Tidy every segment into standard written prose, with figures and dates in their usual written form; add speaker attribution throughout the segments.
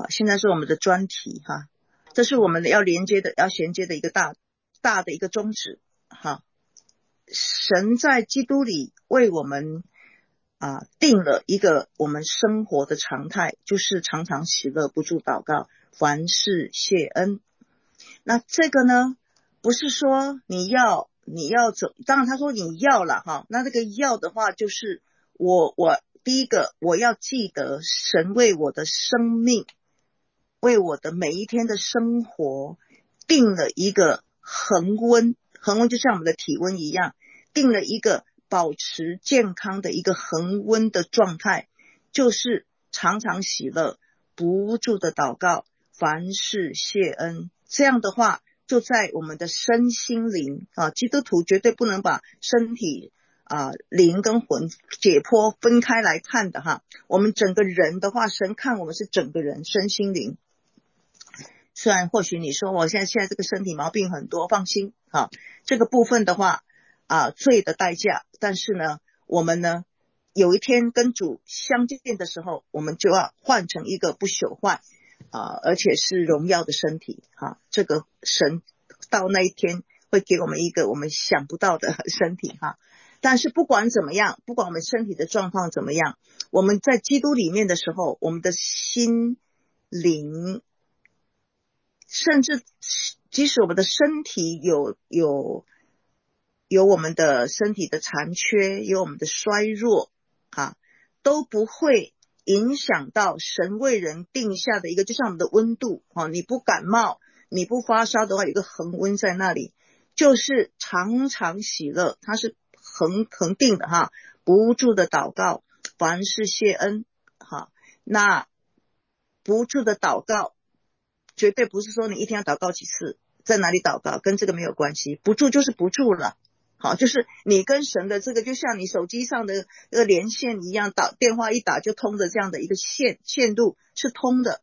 Speaker 1: 现在是我们的专题哈，这是我们要衔接的一个大的一个宗旨哈。神在基督里为我们定了一个我们生活的常态，就是常常喜乐，不住祷告，凡事谢恩。那这个呢，不是说你要走，当然他说你要了哈，那这个要的话就是我第一个我要记得神为我的生命，为我的每一天的生活定了一个恒温就像我们的体温一样，定了一个保持健康的一个恒温的状态，就是常常喜乐，不住的祷告，凡事谢恩。这样的话就在我们的身心灵基督徒绝对不能把身体灵跟魂解剖分开来看的哈。我们整个人的话，神看我们是整个人身心灵。虽然或许你说我现在这个身体毛病很多，放心这个部分的话罪的代价，但是呢我们呢有一天跟主相见的时候，我们就要换成一个不朽坏而且是荣耀的身体这个神到那一天会给我们一个我们想不到的身体但是不管怎么样，不管我们身体的状况怎么样，我们在基督里面的时候，我们的心灵，甚至即使我们的身体有我们的身体的残缺，有我们的衰弱都不会影响到神为人定下的一个，就像我们的温度你不感冒，你不发烧的话，有一个恒温在那里，就是常常喜乐，它是恒定的不住的祷告，凡事谢恩那不住的祷告绝对不是说你一天要祷告几次，在哪里祷告跟这个没有关系，不住就是不住了就是你跟神的这个就像你手机上的连线一样，电话一打就通的这样的一个线路是通的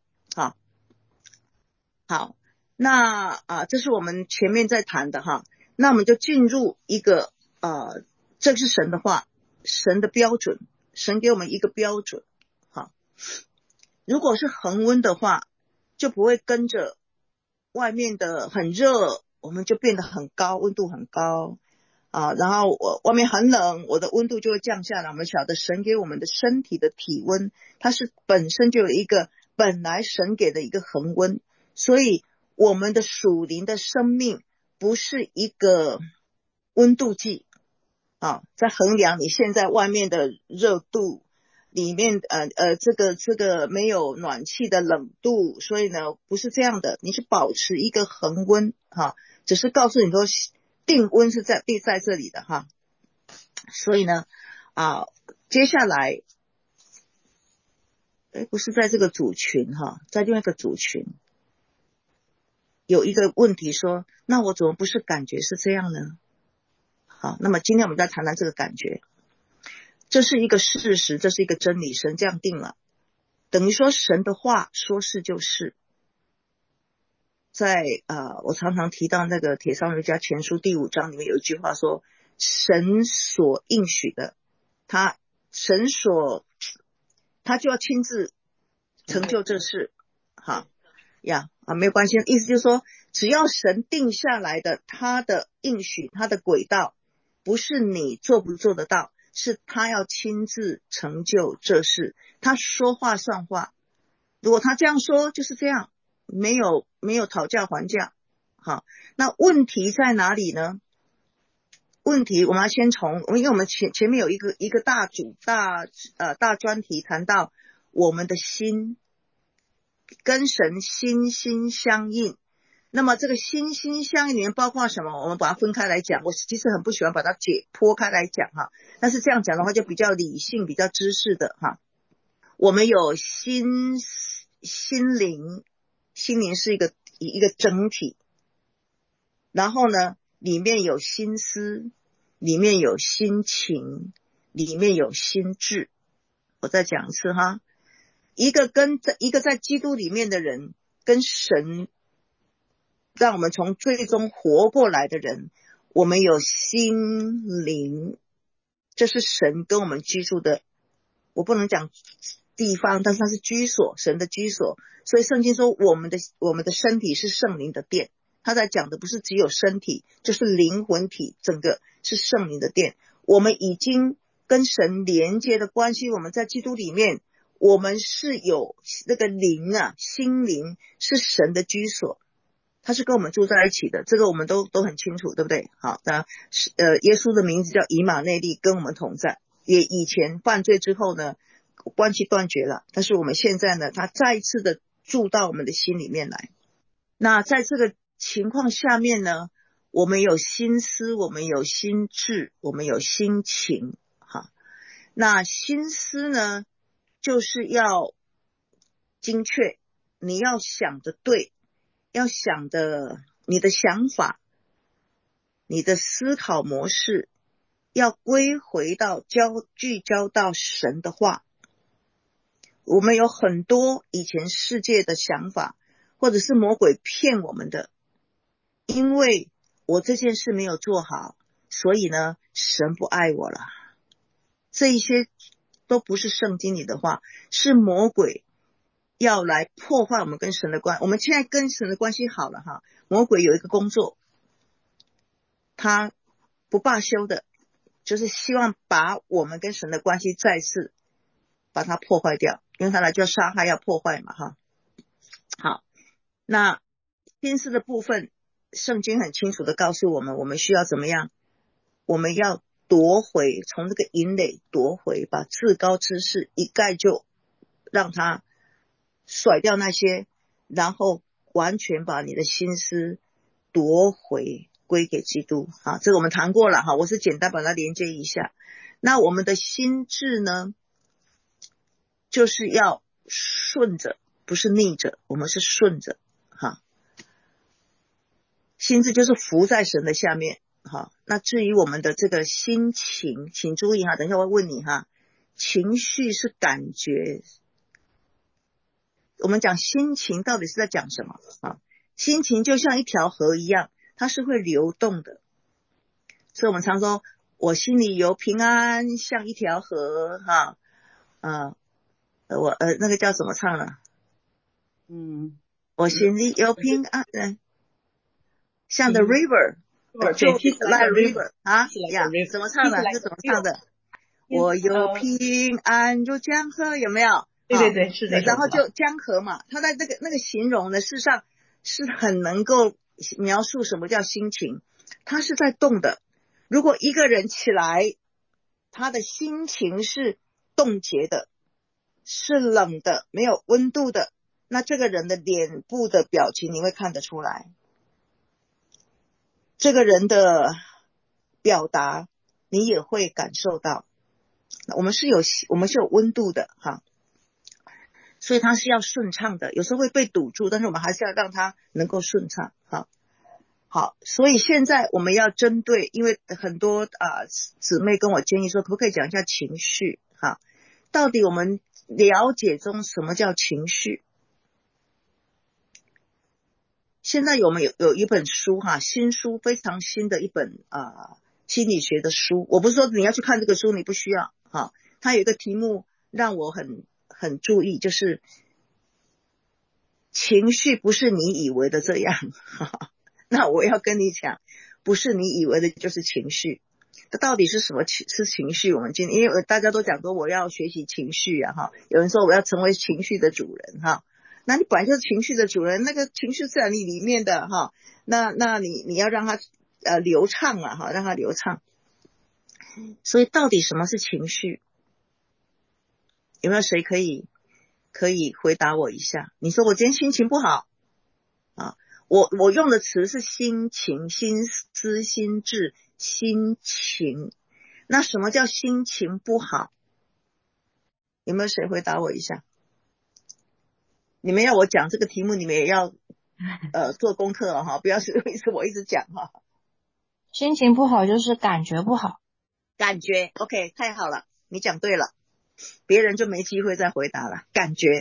Speaker 1: 好，那这是我们前面在谈的那我们就进入一个这是神的话，神的标准，神给我们一个标准如果是恒温的话，就不会跟着外面的很热，我们就变得很高，温度很高然后外面很冷，我的温度就会降下来。我们晓得神给我们的身体的体温，它是本身就有一个本来神给的一个恒温，所以我们的属灵的生命不是一个温度计在衡量你现在外面的热度，里面这个没有暖气的冷度，所以呢不是这样的，你是保持一个恒温只是告诉你说定温是在这里的所以呢接下来不是在这个组群在另外一个组群有一个问题说，那我怎么不是感觉是这样呢？好，那么今天我们再谈谈这个感觉，这是一个事实，这是一个真理，神这样定了，等于说神的话说是就是。在我常常提到那个帖撒罗尼迦前书第5章里面有一句话说，神所应许的，他就要亲自成就这事没有关系，意思就是说只要神定下来的他的应许，他的轨道不是你做不做得到，是他要亲自成就这事，他说话算话，如果他这样说就是这样，没有讨价还价那问题在哪里呢？问题我们要先从，因为我们前面有一个大专题谈到我们的心跟神心心相印，那么这个心心相印里面包括什么？我们把它分开来讲，我其实很不喜欢把它剖开来讲但是这样讲的话就比较理性比较知识的我们有心灵是一个整体，然后呢里面有心思，里面有心情，里面有心智。我再讲一次一个在基督里面的人，跟神让我们从最终活过来的人，我们有心灵，这是神跟我们居住的，我不能讲地方，但是它是居所，神的居所。所以圣经说我们的身体是圣灵的殿，他在讲的不是只有身体，就是灵魂体，整个是圣灵的殿。我们已经跟神连接的关系，我们在基督里面，我们是有那个灵啊，心灵是神的居所，他是跟我们住在一起的，这个我们都很清楚，对不对？好，那耶稣的名字叫以马内利，跟我们同在。也以前犯罪之后呢，关系断绝了，但是我们现在呢，他再一次的住到我们的心里面来。那在这个情况下面呢，我们有心思，我们有心智，我们有心情。哈，那心思呢，就是要精确，你要想的对，要想的，你的想法，你的思考模式要归回到聚焦到神的话。我们有很多以前世界的想法，或者是魔鬼骗我们的，因为我这件事没有做好，所以呢神不爱我了。这一些都不是圣经里的话，是魔鬼要来破坏我们跟神的关系。我们现在跟神的关系好了哈，魔鬼有一个工作，他不罢休的，就是希望把我们跟神的关系再次把它破坏掉，因为他来就要杀害，要破坏嘛哈。好，那心思的部分，圣经很清楚的告诉我们，我们需要怎么样？我们要夺回，从这个淫垒夺回，把至高之事一概就让他甩掉那些，然后完全把你的心思夺回归给基督。好，这个我们谈过了哈，我是简单把它连接一下。那我们的心智呢，就是要顺着，不是逆着，我们是顺着哈。心智就是服在神的下面哈。那至于我们的这个心情，请注意哈，等一下我会问你哈。情绪是感觉，我们讲心情到底是在讲什么啊？心情就像一条河一样，它是会流动的。所以我们常说我心里有平安像一条河哈。那个叫什么唱了？我心里有平安，像 the river， 就 like river 啊呀，怎么唱的？是怎么唱的？我有平安如江河，有没有？
Speaker 2: 对，是这首歌。
Speaker 1: 然后就江河嘛，它在那个形容呢，事实上是很能够描述什么叫心情，它是在动的。如果一个人起来，他的心情是冻结的，是冷的，没有温度的，那这个人的脸部的表情你会看得出来，这个人的表达你也会感受到。我们是有温度的哈，所以它是要顺畅的，有时候会被堵住，但是我们还是要让它能够顺畅。好，所以现在我们要针对，因为很多姊妹跟我建议说，可不可以讲一下情绪哈？到底我们了解中什么叫情绪？现在我们有一本书哈，新书，非常新的一本心理学的书。我不是说你要去看这个书，你不需要哈。它有一个题目让我很注意，就是情绪不是你以为的这样。那我要跟你讲，不是你以为的就是情绪。这到底是什么是情绪？我们今天因为大家都讲说我要学习情绪啊哈，有人说我要成为情绪的主人哈。那你本来就是情绪的主人，那个情绪在你里面的哈，那你要让它流畅啊哈，让它流畅。所以到底什么是情绪？有没有谁可以回答我一下？你说我今天心情不好啊，我用的词是心情、心思、心智、心情。那什么叫心情不好？有没有谁回答我一下？你们要我讲这个题目，你们也要做功课哈，不要是我一直讲哈。
Speaker 3: 心情不好就是感觉不好。
Speaker 1: 感觉 OK， 太好了，你讲对了，别人就没机会再回答了。感觉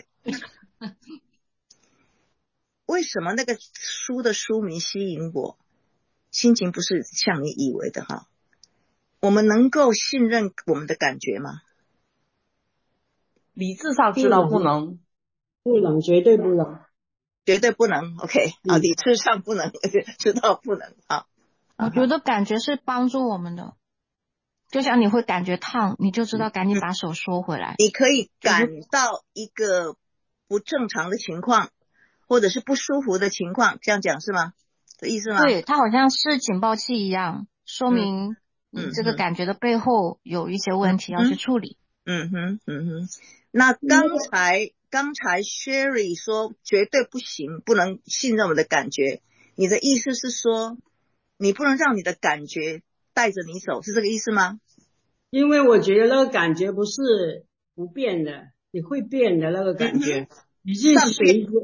Speaker 1: 为什么那个书的书名吸引我？心情不是像你以为的哈。我们能够信任我们的感觉吗？
Speaker 2: 理智上知道不能，
Speaker 4: 不能，绝对不能，
Speaker 1: 绝对不能。OK， 啊，理智上不能，知道不能啊。
Speaker 3: 我觉得感觉是帮助我们的，就像你会感觉烫，你就知道赶紧把手收回来。
Speaker 1: 你可以感到一个不正常的情况，或者是不舒服的情况，这样讲是吗？这意思吗？
Speaker 3: 对，它好像是警报器一样，说明你这个感觉的背后有一些问题要去处理。
Speaker 1: 那刚才 Sherry 说绝对不行，不能信任我的感觉，你的意思是说你不能让你的感觉带着你走，是这个意思吗？
Speaker 4: 因为我觉得那个感觉不是不变的，你会变的那个感觉，你是随着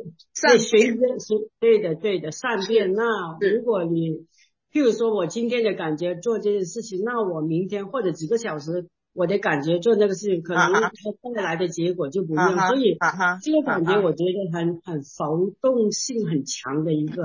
Speaker 4: 对的善变。那如果你譬如说我今天的感觉做这件事情，那我明天或者几个小时我的感觉做那个事情，可能它带来的结果就不一样。所以这个感觉我觉得很浮动性很强的一个。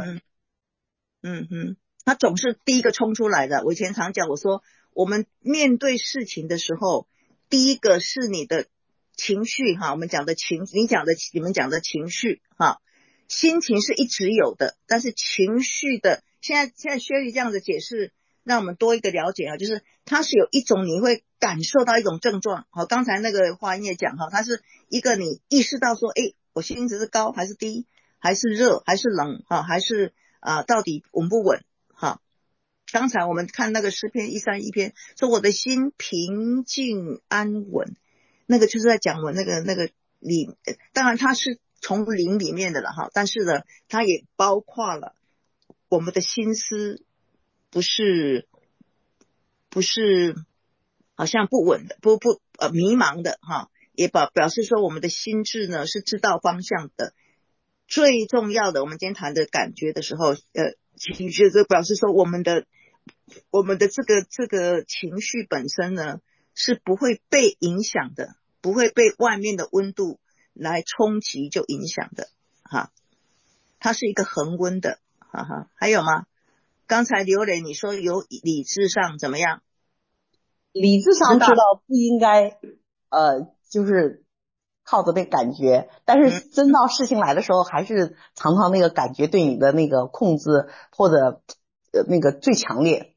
Speaker 1: 它总是第一个冲出来的。我以前常讲，我说我们面对事情的时候，第一个是你的情绪哈，我们讲的你们讲的情绪哈，心情是一直有的，但是情绪的现在薛丽这样的解释，让我们多一个了解啊，就是它是有一种你会感受到一种症状。好，刚才那个华英也讲哈，它是一个你意识到说，我心值是高还是低，还是热还是冷哈，还是到底稳不稳哈。刚才我们看那个诗篇131篇说我的心平静安稳，那个就是在讲我那个里，当然它是从灵里面的了哈，但是呢它也包括了我们的心思不是好像不稳的迷茫的哈，也表示说我们的心智呢是知道方向的。最重要的我们今天谈的感觉的时候情绪就表示说我们的这个情绪本身呢是不会被影响的，不会被外面的温度来冲击就影响的哈，它是一个恒温的哈哈。还有吗？刚才刘磊你说有理智上怎么样？
Speaker 2: 理智上知道不应该就是靠着那个感觉，但是真到事情来的时候，还是常常那个感觉对你的那个控制或者那个最强烈。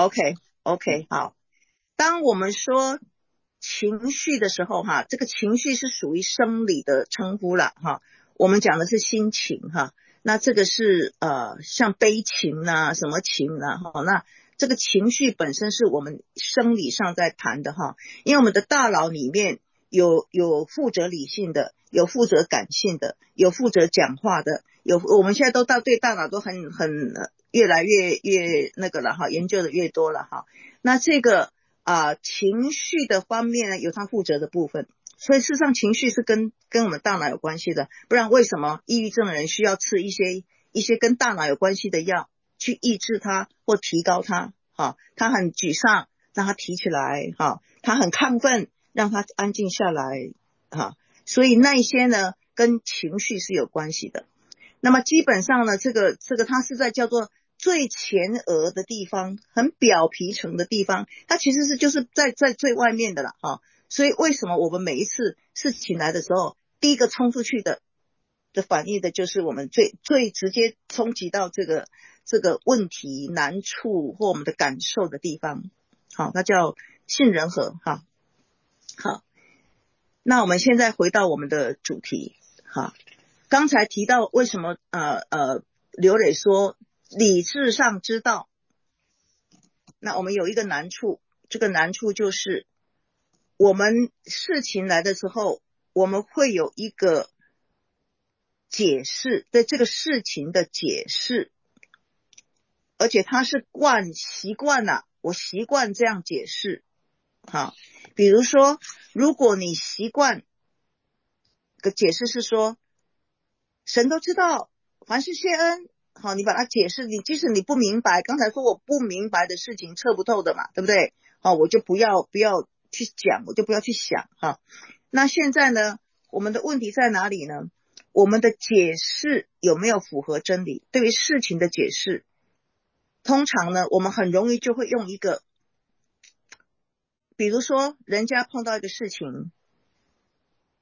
Speaker 1: OK 好。当我们说情绪的时候哈，这个情绪是属于生理的称呼了哈，我们讲的是心情哈，那这个是像悲情啊什么情啊哈，那这个情绪本身是我们生理上在谈的哈，因为我们的大脑里面有负责理性的，有负责感性的，有负责讲话的，我们现在都对大脑都很越来越那个了哈，研究的越多了哈。那这个情绪的方面呢，有它负责的部分，所以事实上情绪是跟我们大脑有关系的，不然为什么抑郁症的人需要吃一些跟大脑有关系的药去抑制它或提高它他很沮丧让他提起来他很亢奋让他安静下来所以那些呢跟情绪是有关系的。那么基本上呢，这个它是在叫做最前额的地方，很表皮层的地方，它其实是就是在最外面的了所以为什么我们每一次事情来的时候，第一个冲出去的反应的就是我们最直接冲击到这个问题难处或我们的感受的地方那叫杏仁核好，那我们现在回到我们的主题刚才提到为什么刘磊说理智上知道，那我们有一个难处，这个难处就是我们事情来的时候，我们会有一个解释，对这个事情的解释，而且它是习惯了，我习惯这样解释比如说如果你习惯个解释是说神都知道凡事谢恩你把它解释，即使你不明白，刚才说我不明白的事情测不透的嘛，对不对我就不要去讲，我就不要去想那现在呢我们的问题在哪里呢？我们的解释有没有符合真理？对于事情的解释，通常呢我们很容易就会用一个，比如说人家碰到一个事情，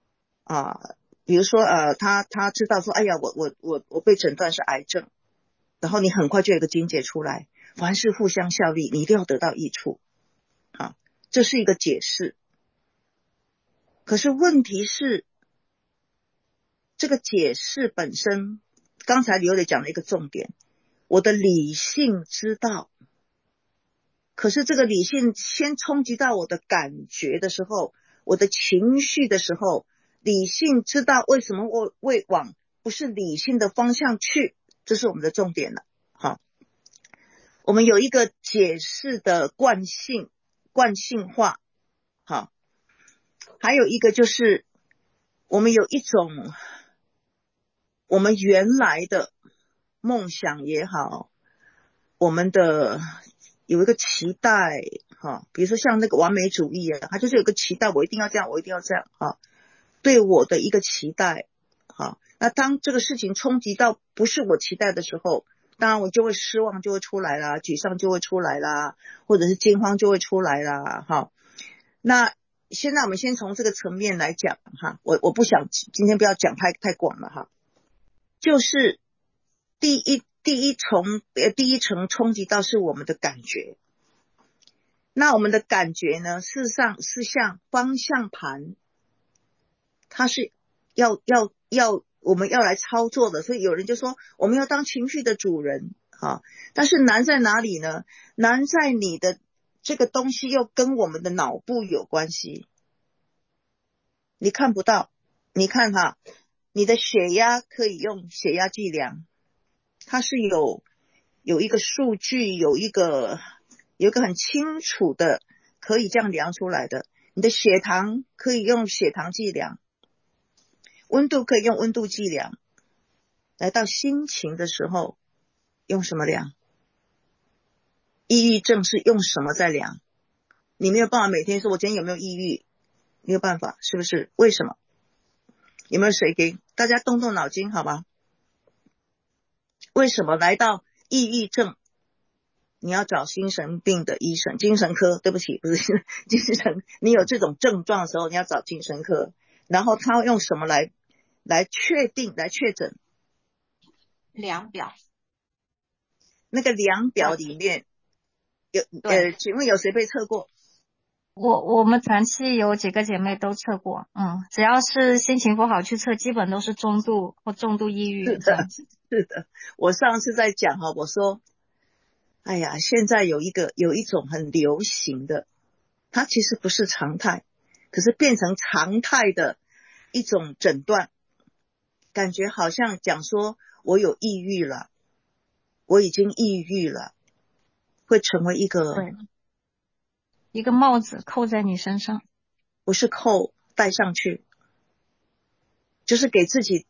Speaker 1: 比如说他知道说，哎呀，我被诊断是癌症，然后你很快就有一个经节出来，凡事互相效力，你一定要得到益处，这是一个解释。可是问题是，这个解释本身，刚才刘磊讲了一个重点，我的理性知道，可是这个理性先冲击到我的感觉的时候，我的情绪的时候，理性知道为什么我会往不是理性的方向去，这是我们的重点了。好，我们有一个解释的惯性化，好，还有一个就是我们有一种我们原来的梦想也好，我们的有一个期待，比如说像那个完美主义他就是有个期待，我一定要这样，我一定要这样，对我的一个期待，那当这个事情冲击到不是我期待的时候，当然我就会失望就会出来啦，沮丧就会出来啦，或者是惊慌就会出来啦，那现在我们先从这个层面来讲，我不想今天不要讲太广了，就是第一层冲击到是我们的感觉，那我们的感觉呢，事实上是像方向盘，它是要我们要来操作的，所以有人就说我们要当情绪的主人，但是难在哪里呢？难在你的这个东西又跟我们的脑部有关系，你看不到，你看你的血压可以用血压计量，它是有一个数据，有一个很清楚的可以这样量出来的。你的血糖可以用血糖计量，温度可以用温度计量，来到心情的时候用什么量？抑郁症是用什么在量？你没有办法每天说我今天有没有抑郁，没有办法，是不是？为什么？有没有谁给大家动动脑筋好吗？为什么来到抑郁症你要找精神病的医生，精神科，对不起，不是精神，你有这种症状的时候你要找精神科，然后他用什么来确定来确诊？
Speaker 3: 量表。
Speaker 1: 那个量表里面请问有谁被测过？
Speaker 3: 我们团契有几个姐妹都测过，只要是心情不好去测，基本都是中度或重度抑郁。
Speaker 1: 是的，我上次在讲我说，哎呀，现在有一种很流行的，它其实不是常态，可是变成常态的一种诊断，感觉好像讲说我有抑郁了，我已经抑郁了，会成为一个
Speaker 3: 帽子扣在你身上，
Speaker 1: 不是扣，戴上去，就是给自己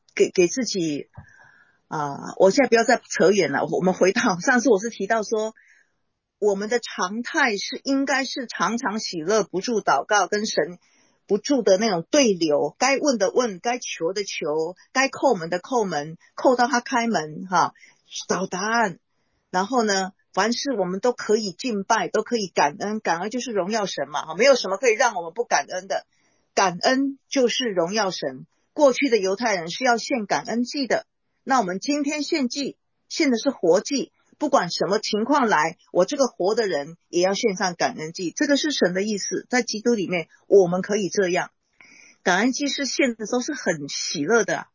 Speaker 1: 我现在不要再扯远了，我们回到上次我是提到说，我们的常态是应该是常常喜乐，不住祷告，跟神不住的那种对流，该问的问，该求的求，该叩门的叩门，叩到他开门找答案，然后呢凡事我们都可以敬拜，都可以感恩，感恩就是荣耀神嘛，没有什么可以让我们不感恩的，感恩就是荣耀神。过去的犹太人是要献感恩祭的，那我们今天献祭，献的是活祭，不管什么情况来，我这个活的人也要献上感恩祭，这个是神的意思，在基督里面我们可以这样，感恩祭是献的时候是很喜乐的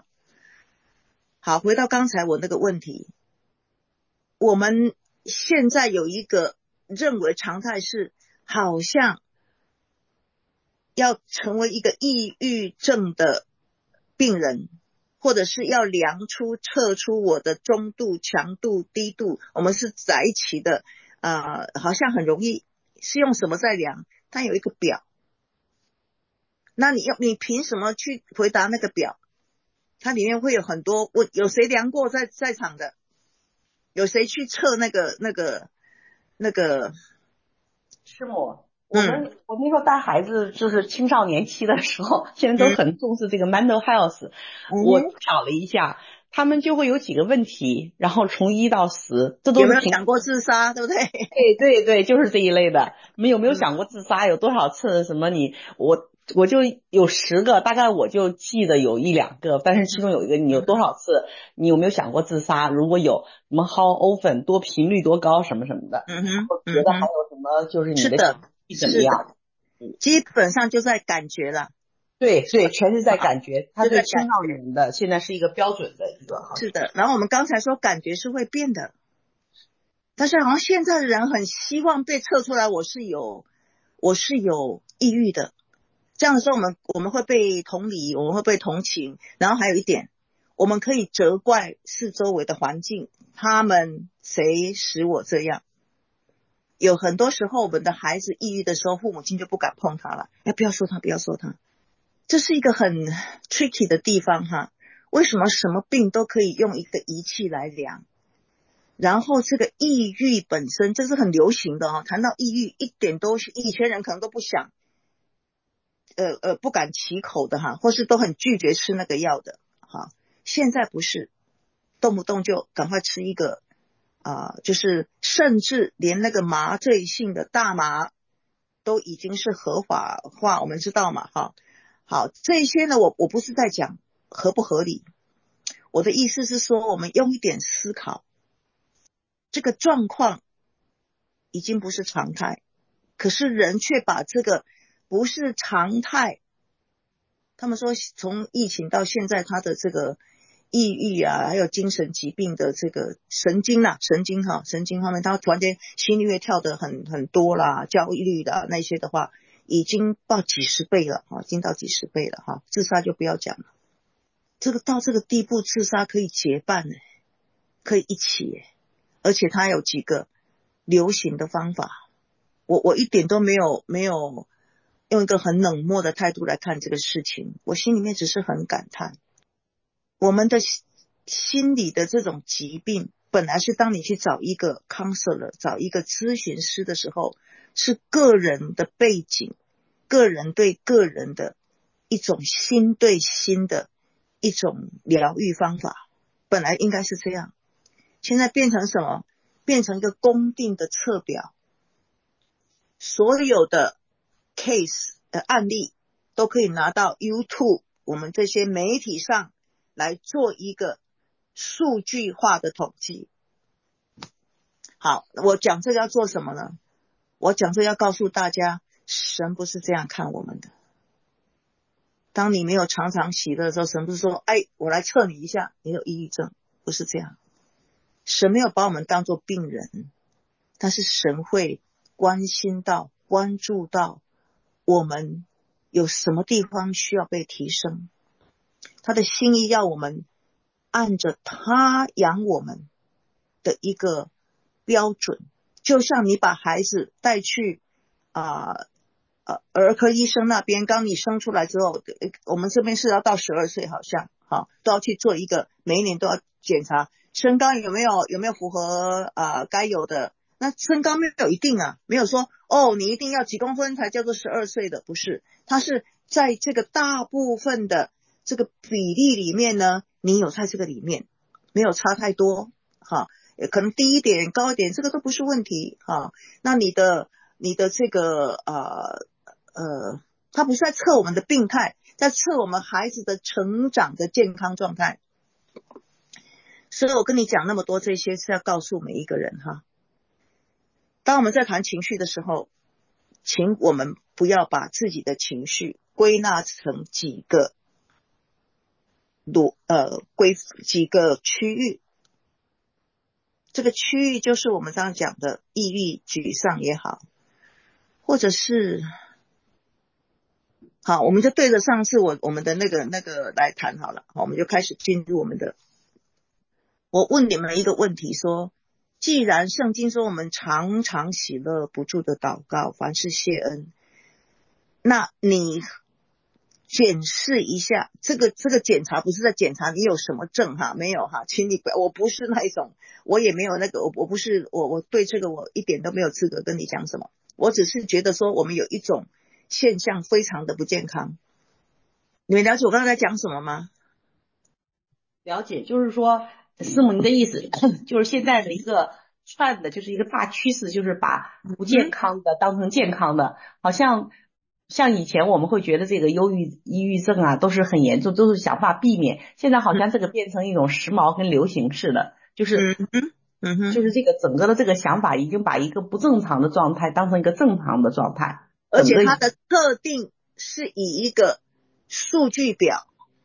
Speaker 1: 好，回到刚才我那个问题，我们现在有一个认为常态是好像要成为一个抑郁症的病人，或者是要测出我的中度、强度、低度，我们是在一起的好像很容易，是用什么在量？它有一个表，那你凭什么去回答那个表？它里面会有很多问，有谁量过在场的？有谁去测那个
Speaker 2: 师母，我那时候带孩子就是青少年期的时候，现在都很重视这个 mental health，我找了一下，他们就会有几个问题，然后从1到10，这都是
Speaker 1: 有没有想过自杀，对不对？
Speaker 2: 对，就是这一类的。有没有想过自杀？有多少次什么我就有10个，大概我就记得有1、2个，但是其中有一个，你有多少次，你有没有想过自杀？如果有，什么 how often 多频率多高什么什么的，我觉得还有什么就是你的情绪怎么样？
Speaker 1: 基本上就在感觉了。
Speaker 2: 对，全是在感觉。它对青少年的现在是一个标准的一个。
Speaker 1: 是的，然后我们刚才说感觉是会变的，但是好像现在的人很希望被测出来我是有抑郁的，这样的时候我们会被同理，我们会被同情，然后还有一点，我们可以责怪四周围的环境，他们谁使我这样。有很多时候我们的孩子抑郁的时候，父母亲就不敢碰他了，不要说他，这是一个很 tricky 的地方哈。为什么什么病都可以用一个仪器来量？然后这个抑郁本身，这是很流行的谈到抑郁，一点都以前人可能都不想不敢启口的或是都很拒绝吃那个药的现在不是，动不动就赶快吃一个就是甚至连那个麻醉性的大麻都已经是合法化，我们知道嘛好，这些呢我不是在讲合不合理，我的意思是说我们用一点思考，这个状况已经不是常态，可是人却把这个不是常态，他们说从疫情到现在他的这个抑郁还有精神疾病的这个神经方面，他突然间心率会跳得很多啦，焦虑的那些的话已经到几十倍了自杀就不要讲了，到这个地步自杀可以结伴可以一起而且它有几个流行的方法，我一点都没有用一个很冷漠的态度来看这个事情，我心里面只是很感叹，我们的心理的这种疾病本来是当你去找一个 counselor 找一个咨询师的时候，是个人的背景，个人对个人的一种心对心的一种疗愈方法，本来应该是这样，现在变成什么？变成一个公定的测表，所有的 case 的案例都可以拿到 YouTube 我们这些媒体上来做一个数据化的统计。好，我讲这个要做什么呢？我讲这个要告诉大家，神不是这样看我们的。当你没有常常喜乐的时候，神不是说我来测你一下你有抑郁症，不是这样。神没有把我们当作病人，但是神会关心到关注到我们有什么地方需要被提升，他的心意要我们按着他养我们的一个标准，就像你把孩子带去儿科医生那边，刚你生出来之后，我们这边是要到12岁好像都要去做一个，每一年都要检查身高有没有符合该有的。那身高没有一定没有说你一定要几公分才叫做12岁的，不是，它是在这个大部分的这个比例里面呢，你有在这个里面，没有差太多可能低一点高一点这个都不是问题那你的这个它不是在测我们的病态，在测我们孩子的成长的健康状态。所以我跟你讲那么多这些是要告诉每一个人当我们在谈情绪的时候，请我们不要把自己的情绪归纳成几个区域，这个区域就是我们刚刚讲的抑郁沮丧也好，或者是好，我们就对着上次我们的那个来谈好了我们就开始进入我们的。我问你们一个问题说，既然圣经说我们常常喜乐，不住的祷告，凡事谢恩，那你检视一下，这个检查不是在检查你有什么症没有请你我不是那一种，我也没有那个，我不是我对这个我一点都没有资格跟你讲什么，我只是觉得说我们有一种现象非常的不健康。你们了解我刚才在讲什么吗？
Speaker 2: 了解，就是说师母您的意思就是现在的一个trend，就是一个大趋势，就是把不健康的当成健康的，好像像以前我们会觉得这个忧郁、抑郁症啊都是很严重，都是想法避免。现在好像这个变成一种时髦跟流行似的，就是这个整个的这个想法已经把一个不正常的状态当成一个正常的状态，
Speaker 1: 而且它的特定是以一个数据表。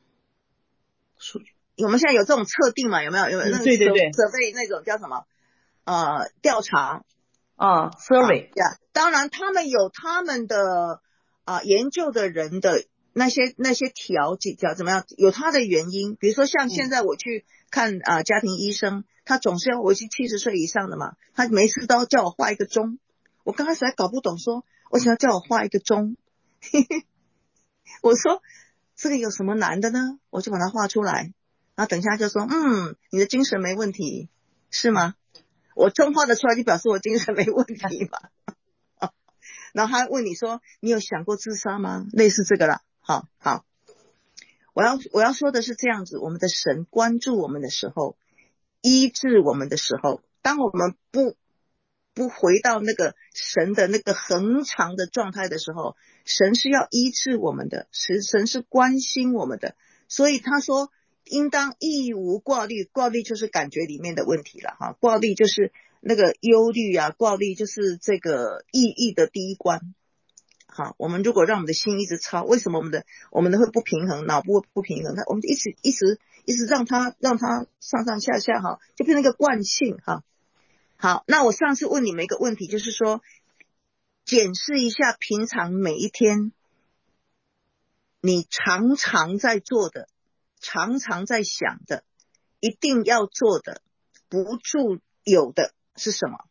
Speaker 1: 我们现在有这种测定嘛？有没有那个
Speaker 2: 对对对
Speaker 1: survey那种叫什么调查
Speaker 2: survey
Speaker 1: 呀？当然他们有他们的研究的人的那些调怎么样，有他的原因。比如说像现在我去看家庭医生，他总是要我是70岁以上的嘛，他每次都叫我画一个钟。我刚开始还搞不懂，说为什么要叫我画一个钟？我说这个有什么难的呢？我就把它画出来。然后等一下就说你的精神没问题是吗？我钟画得出来就表示我精神没问题嘛。然后他问你说你有想过自杀吗？类似这个啦。好，我要说的是这样子，我们的神关注我们的时候，医治我们的时候，当我们不回到那个神的那个恒常的状态的时候，神是要医治我们的，神是关心我们的。所以他说应当亦无挂虑，挂虑就是感觉里面的问题了哈，挂虑就是那个忧虑啊，挂虑就是这个意义的第一关。好，我们如果让我们的心一直操，为什么我们的会不平衡，脑部会不平衡，我们一直让它上上下下哈，就变成一个惯性哈。好，那我上次问你们一个问题，就是说检视一下平常每一天你常常在做的，常常在想的，一定要做的，不住有的是什么？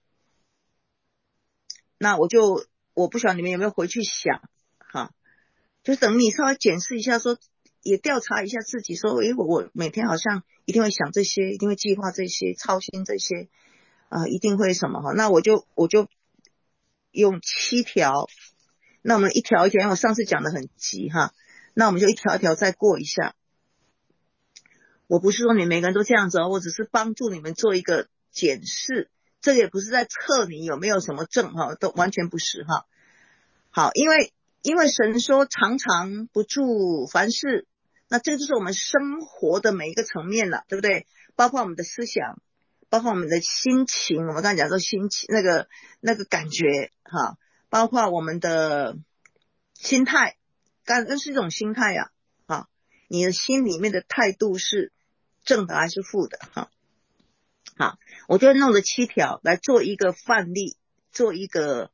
Speaker 1: 那我不晓得你们有没有回去想哈，就是等你稍微检视一下，说也调查一下自己，说我每天好像一定会想这些，一定会计划这些，操心这些一定会什么哈？那我就用7条，那我们一条一条，因为我上次讲的很急哈，那我们就一条一条再过一下。我不是说你每个人都这样子我只是帮助你们做一个检视，这个也不是在测你有没有什么症哈，都完全不是哈。好，因为神说常常不住凡事，那这个就是我们生活的每一个层面了，对不对？包括我们的思想，包括我们的心情，我们刚才讲说心情那个感觉哈，包括我们的心态，感恩是一种心态呀你的心里面的态度是正的还是负的哈？好，我就弄了7条来做一个范例，做一个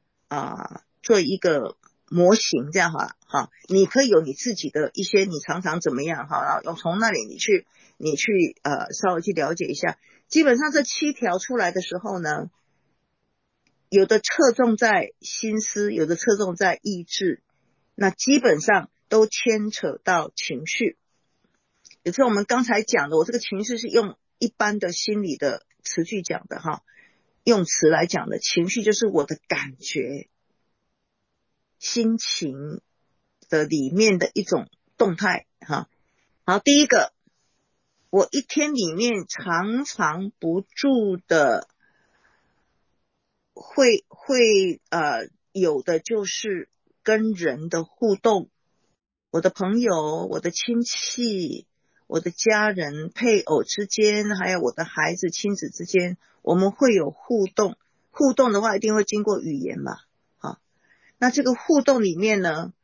Speaker 1: 模型，这样好了哈。你可以有你自己的一些你常常怎么样哈，然后从那里你去稍微去了解一下。基本上这7条出来的时候呢，有的侧重在心思，有的侧重在意志，那基本上都牵扯到情绪。也是我们刚才讲的，我这个情绪是用一般的心理的词句讲的哈，用词来讲的，情绪就是我的感觉、心情的里面的一种动态哈。好，第一个，我一天里面常常不住的会有的就是跟人的互动，我的朋友、我的亲戚、我的家人、配偶之间，还有我的孩子、亲子之间，我们会有互动。互动的话一定会经过语言嘛那这个互动里面呢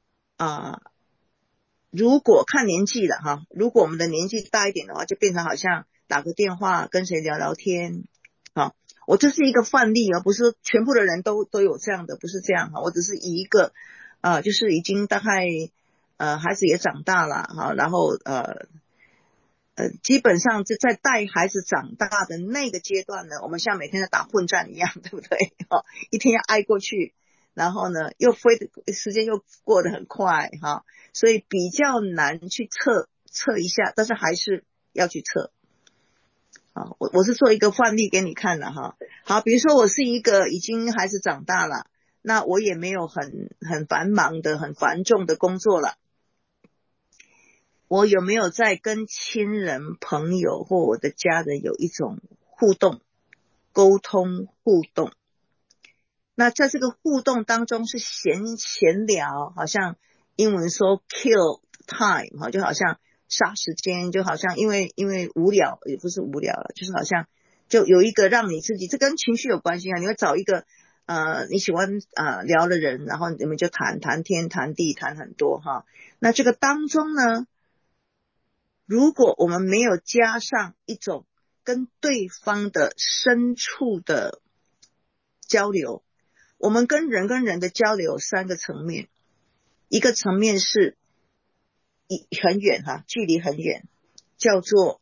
Speaker 1: 如果看年纪了哈，如果我们的年纪大一点的话，就变成好像打个电话跟谁聊聊天我这是一个范例不是全部的人都有这样的，不是这样我只是以一个就是已经大概孩子也长大了然后基本上就在带孩子长大的那个阶段呢，我们像每天在打混战一样，对不对一天要挨过去，然后呢又时间又过得很快所以比较难去测一下，但是还是要去测我是做一个范例给你看的好，比如说我是一个已经孩子长大了，那我也没有很繁忙的很繁重的工作了，我有没有在跟亲人朋友或我的家人有一种互动沟通互动那在这个互动当中是闲聊，好像英文说 kill time， 就好像杀时间，就好像因为无聊，也不是无聊了，就是好像就有一个让你自己，这跟情绪有关系啊，你会找一个你喜欢聊的人，然后你们就谈天谈地谈很多哈。那这个当中呢，如果我们没有加上一种跟对方的深处的交流，我们跟人的交流有3个层面，一个层面是很远哈，距离很远，叫做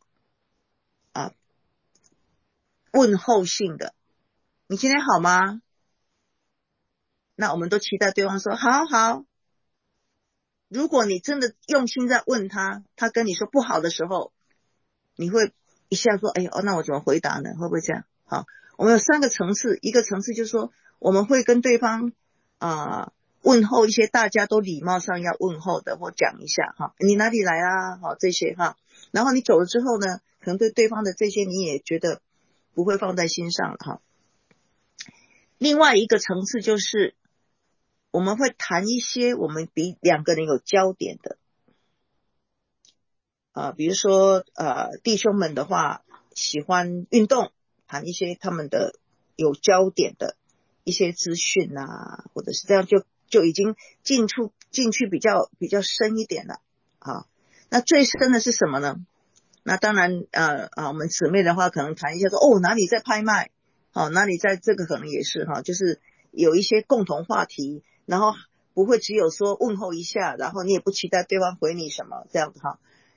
Speaker 1: 问候性的，你今天好吗？那我们都期待对方说好好。如果你真的用心在问他，他跟你说不好的时候，你会一下说那我怎么回答呢？会不会这样？好，我们有3个层次，一个层次就是说我们会跟对方问候一些大家都礼貌上要问候的，或讲一下哈，你哪里来啊？好，这些哈，然后你走了之后呢，可能对对方的这些你也觉得不会放在心上了哈。另外一个层次就是我们会谈一些我们比2个人有焦点的比如说弟兄们的话喜欢运动，谈一些他们的有焦点的一些资讯或者是这样就已经进去比较深一点了啊。那最深的是什么呢？那当然我们姊妹的话可能谈一下说哪里在拍卖，哪里在这个可能也是就是有一些共同话题，然后不会只有说问候一下，然后你也不期待对方回你什么这样子哈。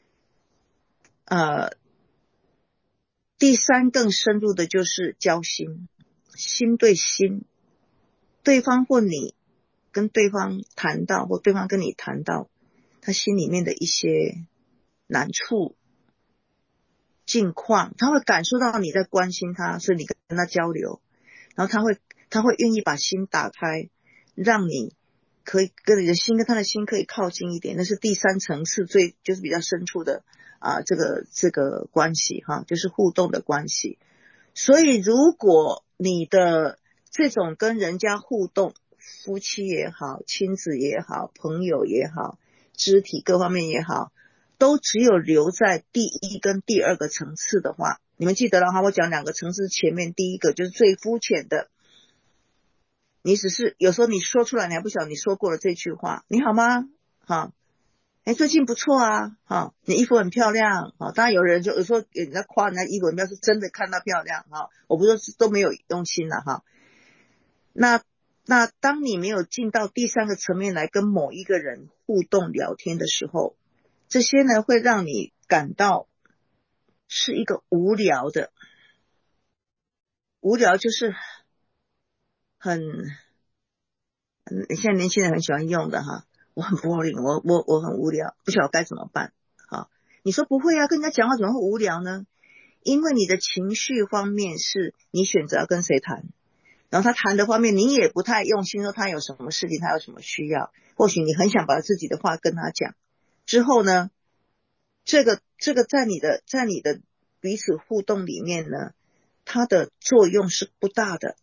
Speaker 1: 第3更深入的就是交心，心对心，对方或你跟对方谈到，或对方跟你谈到他心里面的一些难处境况，他会感受到你在关心他，所以你跟他交流，然后他会愿意把心打开，让你可以跟你的心跟他的心可以靠近一点，那是第3层次就是比较深处的这个关系哈，就是互动的关系。所以如果你的这种跟人家互动，夫妻也好，亲子也好，朋友也好，肢体各方面也好，都只有留在第1跟第2个层次的话，你们记得了哈，我讲2个层次，前面第1个就是最肤浅的，你只是有时候你说出来你还不晓得你说过了这句话，你好吗？最近不错啊，你衣服很漂亮当然有人就有时候人家夸人家衣服很漂亮，是真的看到漂亮我不说都没有用心了那当你没有进到第3个层面来跟某一个人互动聊天的时候，这些呢会让你感到是一个无聊的，无聊就是现在年轻人很喜欢用的我很 boring， 我很无聊，不晓得该怎么办你说不会跟人家讲话怎么会无聊呢？因为你的情绪方面是你选择要跟谁谈，然后他谈的方面你也不太用心，说他有什么事情，他有什么需要，或许你很想把自己的话跟他讲，之后呢这个在你的彼此互动里面呢，它的作用是不大的。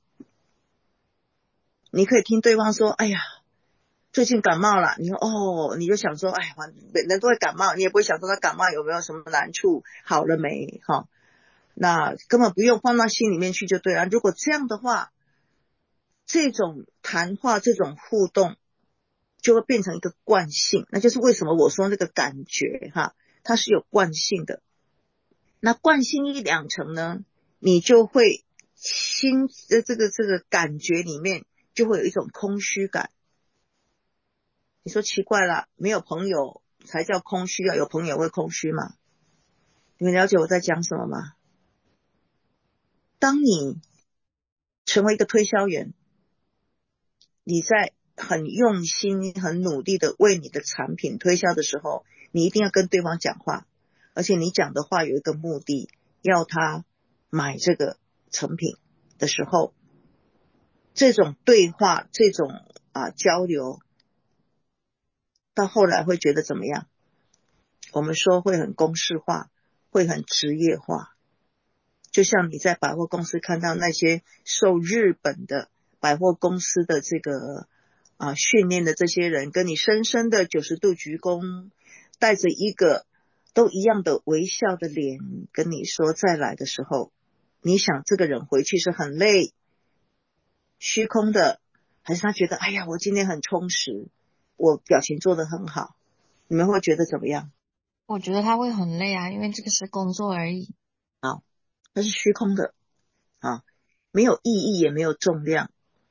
Speaker 1: 你可以听对方说哎呀最近感冒了，你说你就想说人都会感冒，你也不会想说他感冒有没有什么难处，好了没那根本不用放到心里面去就对了。如果这样的话，这种谈话这种互动就会变成一个惯性，那就是为什么我说那个感觉它是有惯性的。那惯性一2成呢，你就会这个感觉里面就会有一种空虚感。你说奇怪了，没有朋友才叫空虚有朋友会空虚吗？你们了解我在讲什么吗？当你成为一个推销员，你在很用心很努力的为你的产品推销的时候，你一定要跟对方讲话，而且你讲的话有一个目的，要他买这个成品的时候，这种对话这种交流到后来会觉得怎么样？我们说会很公式化，会很职业化，就像你在百货公司看到那些受日本的百货公司的这个训练的这些人跟你深深的90度鞠躬，带着一个都一样的微笑的脸跟你说再来的时候，你想这个人回去是很累虚空的，还是他觉得哎呀我今天很充实，我表情做得很好，你们会觉得怎么样？
Speaker 3: 我觉得他会很累啊，因为这个是工作而已。
Speaker 1: 它是虚空的没有意义也没有重量，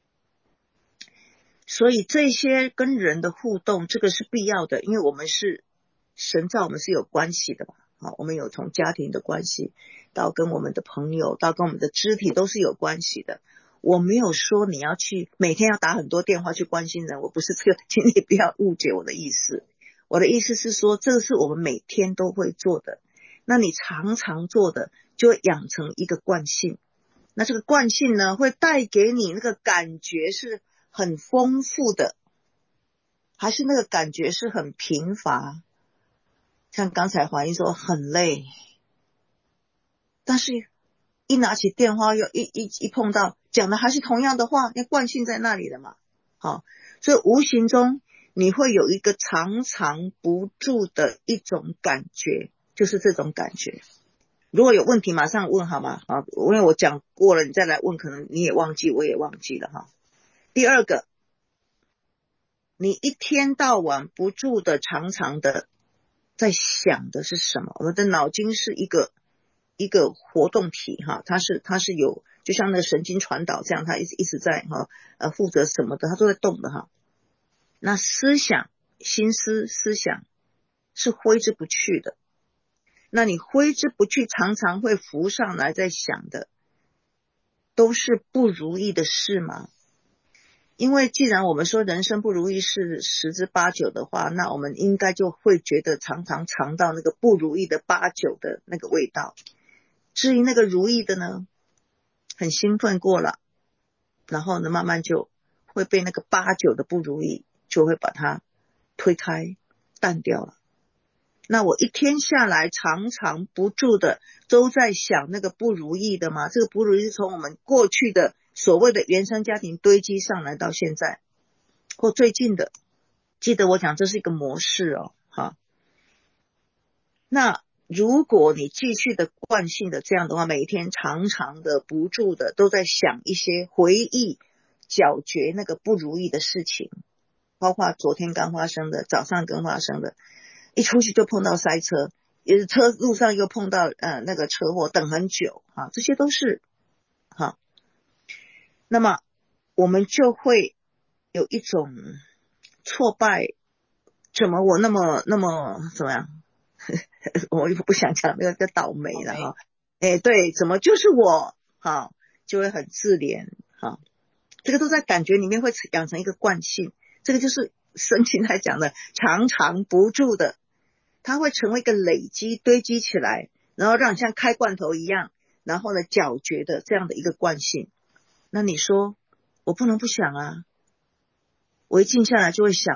Speaker 1: 所以这些跟人的互动这个是必要的，因为我们是神造我们是有关系的嘛我们有从家庭的关系到跟我们的朋友到跟我们的肢体都是有关系的。我没有说你要去每天要打很多电话去关心人，我不是这个，请你不要误解我的意思。我的意思是说这个是我们每天都会做的，那你常常做的就会养成一个惯性，那这个惯性呢会带给你那个感觉是很丰富的，还是那个感觉是很贫乏？像刚才华英说很累，但是一拿起电话又一碰到讲的还是同样的话，那惯性在那里的嘛。所以无形中你会有一个常常不住的一种感觉，就是这种感觉。如果有问题马上问好吗？因为我讲过了，你再来问可能你也忘记我也忘记了第二个，你一天到晚不住的常常的在想的是什么？我们的脑筋是一个活动体它是有就像那个神经传导这样，它一直在负责什么的，它都在动的那思想心思想是挥之不去的，那你挥之不去常常会浮上来在想的都是不如意的事吗？因为既然我们说人生不如意是10之8九的话，那我们应该就会觉得常常尝到那个不如意的8九的那个味道。至于那个如意的呢，很兴奋过了，然后呢慢慢就会被那个8九的不如意就会把它推开淡掉了。那我一天下来常常不住的都在想那个不如意的吗？这个不如意是从我们过去的所谓的原生家庭堆积上来到现在，或最近的，记得我讲这是一个模式那如果你继续的惯性的这样的话，每一天常常的不住的都在想一些回忆搅嚼那个不如意的事情，包括昨天刚发生的，早上刚发生的，一出去就碰到塞车，也是车路上又碰到那个车祸等很久这些都是那么我们就会有一种挫败，怎么我那么怎么样我又不想讲那个倒霉了对，怎么就是我就会很自怜这个都在感觉里面会养成一个惯性，这个就是圣经来讲的常常不住的，它会成为一个累积堆积起来，然后让你像开罐头一样，然后呢搅嚼的这样的一个惯性。那你说我不能不想我一静下来就会想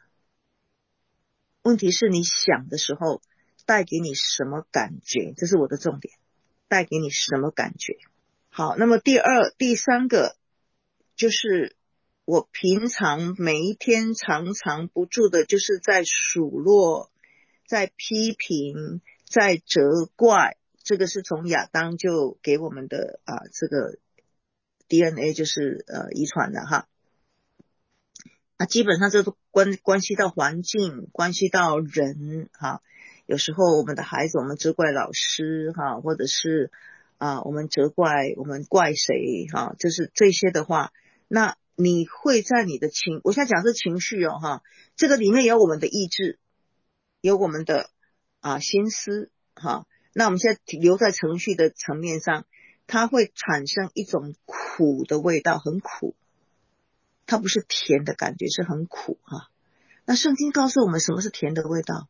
Speaker 1: 问题是你想的时候带给你什么感觉，这是我的重点，带给你什么感觉。好，那么第三个就是我平常每一天常常不住的就是在数落，在批评，在责怪，这个是从亚当就给我们的这个 DNA 就是遗传的那基本上这都关系到环境，关系到人有时候我们的孩子我们责怪老师或者是我们责怪我们怪谁就是这些的话，那你会在你的我现在讲是情绪这个里面有我们的意志，有我们的心思那我们现在留在程序的层面上，它会产生一种苦的味道，很苦，它不是甜的感觉，是很苦那圣经告诉我们什么是甜的味道？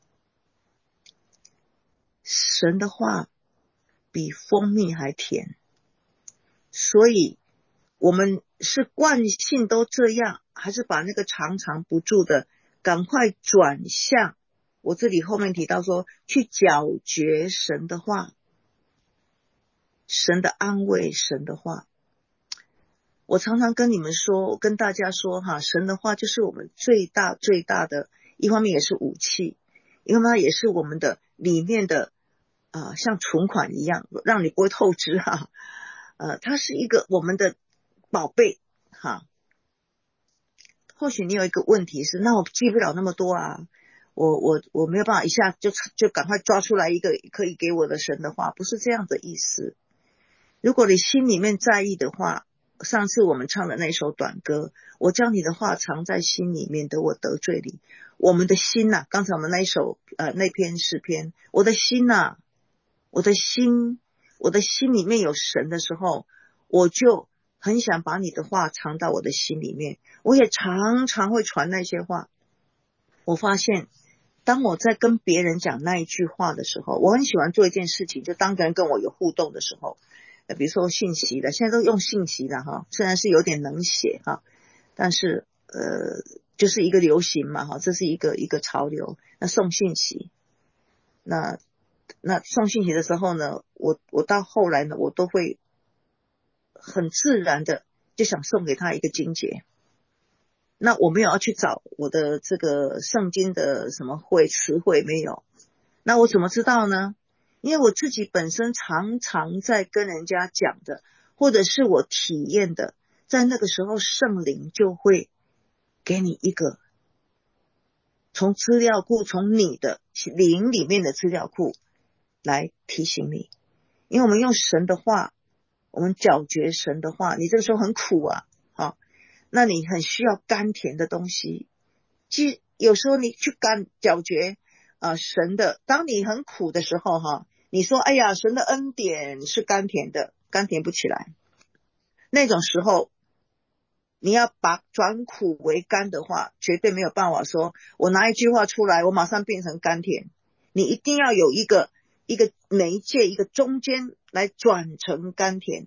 Speaker 1: 神的话比蜂蜜还甜，所以我们是惯性都这样，还是把那个常常不住的赶快转向我这里后面提到说去咀嚼神的话，神的安慰，神的话。 我常常跟你们说，跟大家说哈，神的话就是我们最大最大的，一方面也是武器，一方面也是我们的里面的像存款一样，让你不会透支哈。它是一个我们的宝贝哈。或许你有一个问题是，那我记不了那么多啊，我没有办法一下就赶快抓出来一个可以给我的神的话，不是这样的意思。如果你心里面在意的话，上次我们唱的那首短歌，我将你的话藏在心里面，得我得罪你。我们的心刚才我们那一首那篇诗篇，我的心我的心里面有神的时候，我就很想把你的话藏到我的心里面。我也常常会传那些话。我发现当我在跟别人讲那一句话的时候，我很喜欢做一件事情，就当人跟我有互动的时候，比如说信息的，现在都用信息的哈，虽然是有点冷血哈，但是就是一个流行嘛哈，这是一个潮流。那送信息，那送信息的时候呢，我到后来呢，我都会很自然的就想送给他一个经节。那我没有要去找我的这个圣经的什么词汇，没有。那我怎么知道呢？因为我自己本身常常在跟人家讲的，或者是我体验的，在那个时候圣灵就会给你一个从资料库，从你的灵里面的资料库来提醒你。因为我们用神的话，我们咀嚼神的话，你这个时候很苦那你很需要甘甜的东西。其实有时候你去咀嚼神的，当你很苦的时候你说哎呀神的恩典是甘甜的，甘甜不起来。那种时候你要把转苦为甘的话，绝对没有办法说我拿一句话出来我马上变成甘甜。你一定要有一个媒介，一个中间来转成甘甜。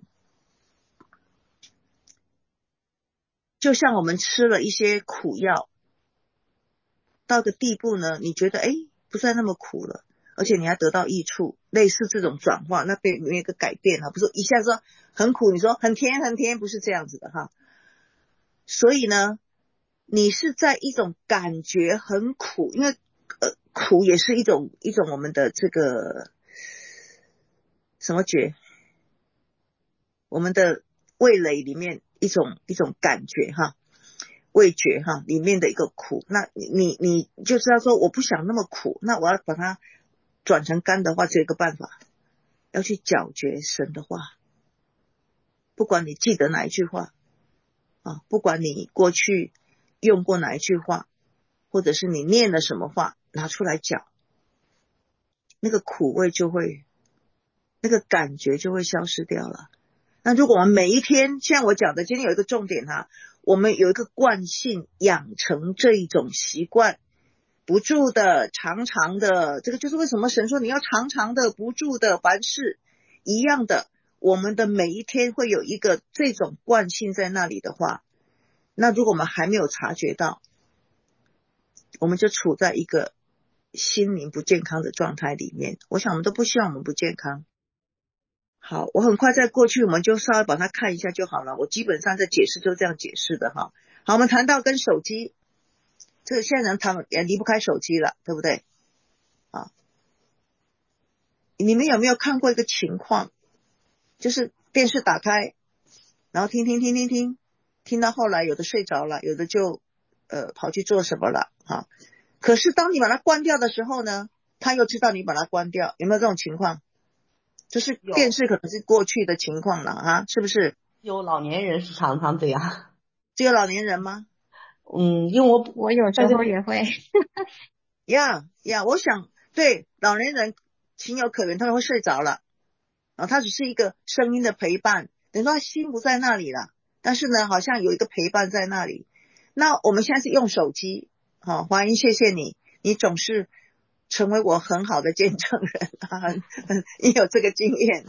Speaker 1: 就像我们吃了一些苦药，到个地步呢，你觉得不再那么苦了，而且你还得到益处，类似这种转化，那边有一个改变不是一下说很苦，你说很甜很甜，不是这样子的哈。所以呢，你是在一种感觉很苦，因为苦也是一种我们的这个什么觉，我们的味蕾里面一种感觉味觉里面的一个苦。那你就知道说我不想那么苦，那我要把它转成甘的话，只有一个办法，要去咀嚼神的话。不管你记得哪一句话不管你过去用过哪一句话，或者是你念了什么话，拿出来嚼，那个苦味就会，那个感觉就会消失掉了。那如果我们每一天，像我讲的，今天有一个重点我们有一个惯性，养成这一种习惯，不住的常常的，这个就是为什么神说你要常常的不住的凡事一样的，我们的每一天会有一个这种惯性在那里的话，那如果我们还没有察觉到，我们就处在一个心灵不健康的状态里面。我想我们都不希望我们不健康。好，我很快在过去我们就稍微把它看一下就好了，我基本上在解释就这样解释的好，我们谈到跟手机，这个现在人也离不开手机了，对不对你们有没有看过一个情况，就是电视打开，然后听到后来有的睡着了，有的就跑去做什么了可是当你把它关掉的时候呢，他又知道你把它关掉，有没有这种情况？就是电视可能是过去的情况了是不是？
Speaker 2: 有老年人是常常这样。
Speaker 1: 只有老年人吗？
Speaker 2: 因为
Speaker 3: 我有时候也会
Speaker 1: 我想对老年人情有可原，他们会睡着了他只是一个声音的陪伴，等于说他心不在那里了，但是呢好像有一个陪伴在那里。那我们现在是用手机华英谢谢你，你总是成为我很好的见证人你有这个经验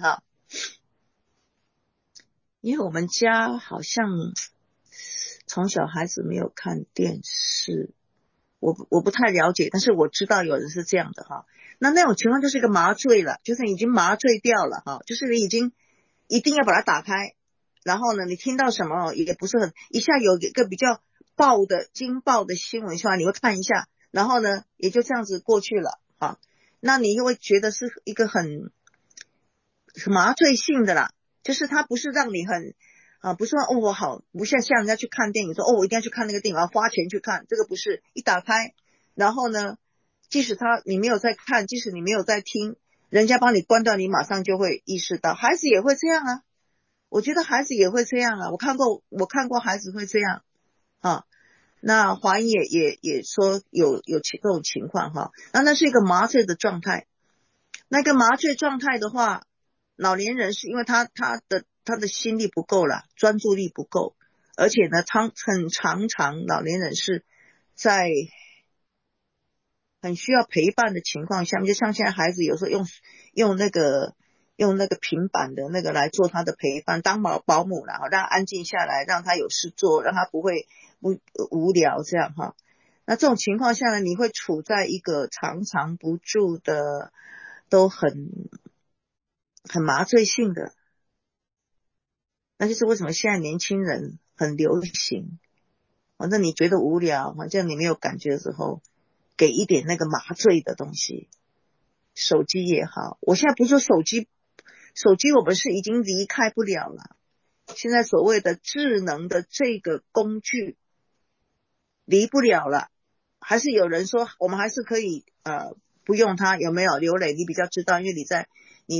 Speaker 1: 因为我们家好像从小孩子没有看电视，我不太了解，但是我知道有人是这样的那种情况就是一个麻醉了，就是已经麻醉掉了就是你已经一定要把它打开然后呢，你听到什么也不是很，一下有一个比较惊爆的新闻出来，你会看一下，然后呢，也就这样子过去了啊。那你又会觉得是一个很麻醉性的啦，就是它不是让你很不是说哦我好，不像人家去看电影说哦我一定要去看那个电影，我要花钱去看，这个不是一打开，然后呢，即使你没有在看，即使你没有在听，人家帮你关掉，你马上就会意识到，孩子也会这样啊。我觉得孩子也会这样啊，我看过孩子会这样啊。那华英也说有这种情况哈，那是一个麻醉的状态。那个麻醉状态的话，老年人是因为他的心力不够了，专注力不够，而且呢，很常老年人是在很需要陪伴的情况下面，就像现在孩子有时候用那个平板的那个来做他的陪伴，当保姆啦，让他安静下来，让他有事做，让他不会无聊这样哈。那这种情况下呢，你会处在一个常常不住的都很麻醉性的，那就是为什么现在年轻人很流行，反正你觉得无聊，反正你没有感觉的时候，给一点那个麻醉的东西，手机也好，我现在不是说手机我们是已经离开不了了，现在所谓的智能的这个工具离不了了，还是有人说我们还是可以不用它，有没有？刘磊你比较知道，因为你在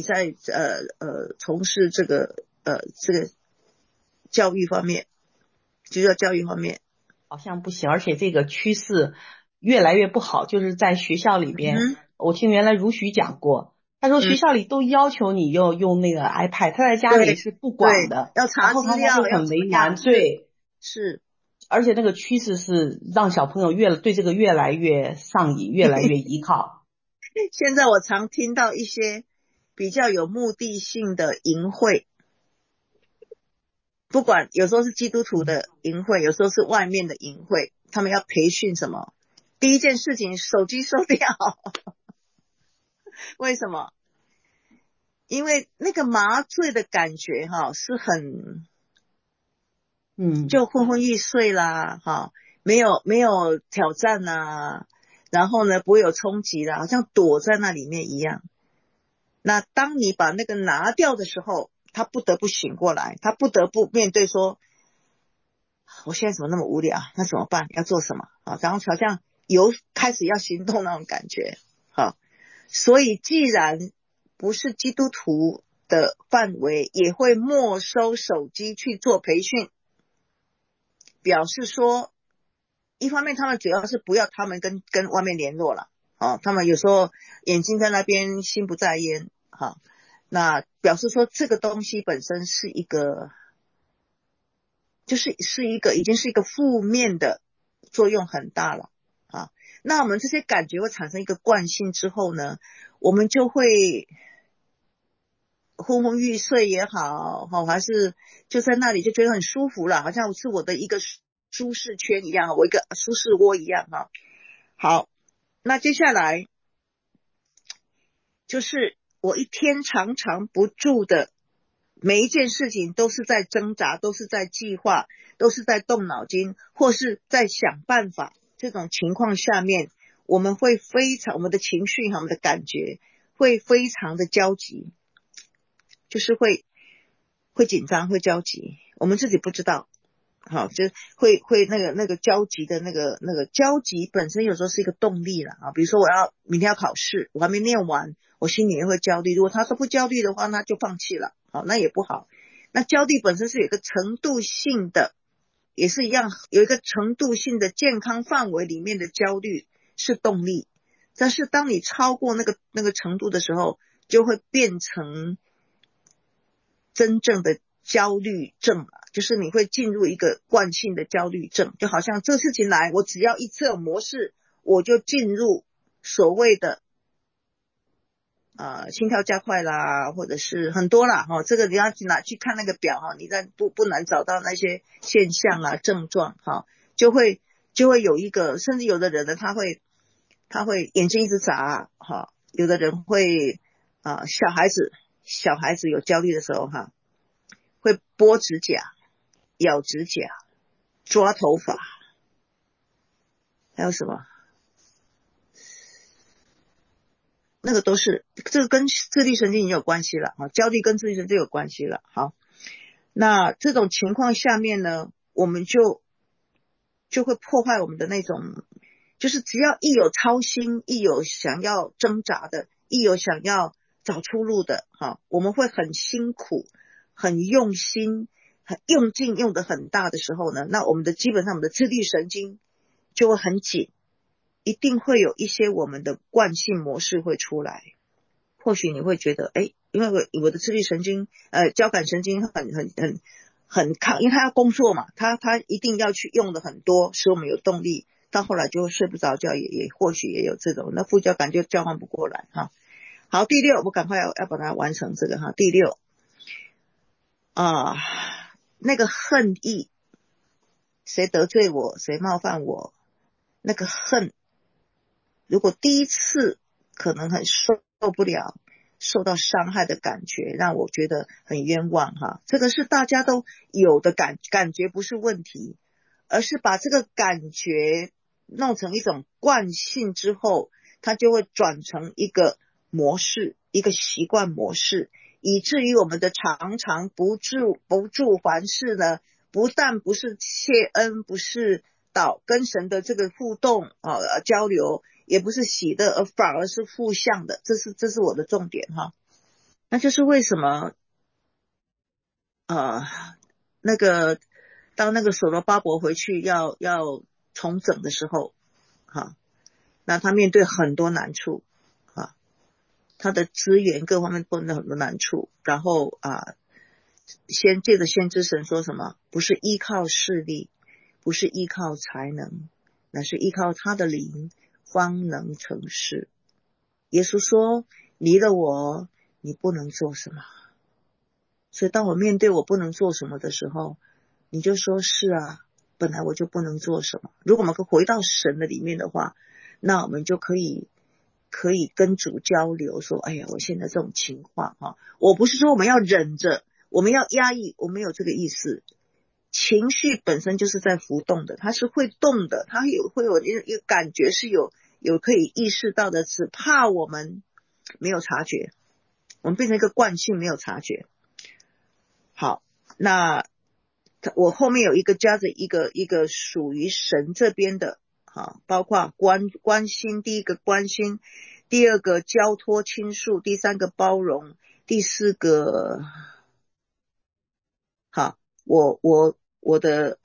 Speaker 1: 从事这个教育方面，就叫教育方面
Speaker 2: 好像不行，而且这个趋势越来越不好，就是在学校里边，我听原来如许讲过，他说学校里都要求你用那个 iPad， 他在家里是不管的，
Speaker 1: 要查资料，
Speaker 2: 然后他会很为难，对，
Speaker 1: 是，
Speaker 2: 而且那个趋势是让小朋友对这个越来越上瘾，越来越依靠。
Speaker 1: 现在我常听到一些比较有目的性的营会，不管有时候是基督徒的营会，有时候是外面的营会，他们要培训什么？第一件事情，手机收掉。为什么？因为那个麻醉的感觉是很就昏昏欲睡啦没有挑战啦，然后呢不会有冲击啦，好像躲在那里面一样。那当你把那个拿掉的时候，他不得不醒过来，他不得不面对说我现在怎么那么无聊，那怎么办？要做什么然后好像开始要行动那种感觉所以既然不是基督徒的范围，也会没收手机去做培训，表示说一方面他们主要是不要他们跟外面联络了他们有时候眼睛在那边心不在焉那表示说这个东西本身是一个已经是一个负面的作用很大了那我们这些感觉会产生一个惯性之后呢，我们就会昏昏欲睡也好还是就在那里就觉得很舒服了，好像是我的一个舒适圈一样，我一个舒适窝一样好，那接下来就是我一天常常不住的每一件事情都是在挣扎，都是在计划，都是在动脑筋，或是在想办法，这种情况下面我们的情绪我们的感觉会非常的焦急，就是会紧张会焦急，我们自己不知道就会那个焦急的那个焦急本身有时候是一个动力了比如说明天要考试，我还没念完，我心里面会焦虑，如果他说不焦虑的话，那就放弃了那也不好。那焦虑本身是有一个程度性的，也是一样，有一个程度性的健康范围里面的焦虑是动力，但是当你超过那个程度的时候，就会变成真正的焦虑症就是你会进入一个惯性的焦虑症，就好像这事情来，我只要一测模式，我就进入所谓的心跳加快啦，或者是很多啦这个你要拿去看那个表你在不难找到那些现象症状就会有一个，甚至有的人呢他会眼睛一直眨有的人会小孩子有焦虑的时候会剥指甲、咬指甲、抓头发，还有什么？那个都是，这个跟自律神经已经有关系了啊，焦虑跟自律神经有关系了。好，那这种情况下面呢，我们就会破坏我们的那种，就是只要一有操心，一有想要挣扎的，一有想要找出路的，我们会很辛苦、很用心、很用劲用得很大的时候呢，那我们的基本上我们的自律神经就会很紧，一定会有一些我们的惯性模式会出来。或许你会觉得，因为我的自律神经交感神经很抗，因为他要工作嘛，他一定要去用的很多，使我们有动力，到后来就会睡不着觉，也或许也有这种，那副交感就交换不过来哈。好，第六，我赶快要把它完成这个哈。第六那个恨意，谁得罪我，谁冒犯我，那个恨，如果第一次可能很受不了受到伤害的感觉，让我觉得很冤枉哈。这个是大家都有的感觉，不是问题，而是把这个感觉弄成一种惯性之后，它就会转成一个模式，一个习惯模式，以至于我们的常常不住凡事呢，不但不是谢恩，不是跟神的这个互动交流，也不是喜乐，而反而是负向的，这是我的重点哈。那就是为什么那个当那个所罗巴伯回去要重整的时候那他面对很多难处他的资源各方面都有很多难处，然后先借着先知神说什么，不是依靠势力，不是依靠才能，乃是依靠他的灵方能成事。耶稣说，离了我你不能做什么。所以当我面对我不能做什么的时候，你就说是啊，本来我就不能做什么。如果我们回到神的里面的话，那我们就可以跟主交流说，哎呀，我现在这种情况我不是说我们要忍着，我们要压抑，我没有这个意思。情绪本身就是在浮动的，它是会动的，它会有一个感觉是有可以意识到的，只怕我们没有察觉，我们变成一个惯性没有察觉。好，那我后面有一个加着一个属于神这边的包括关心，第一个关心，第二个交托倾诉，第三个包容，第四个我的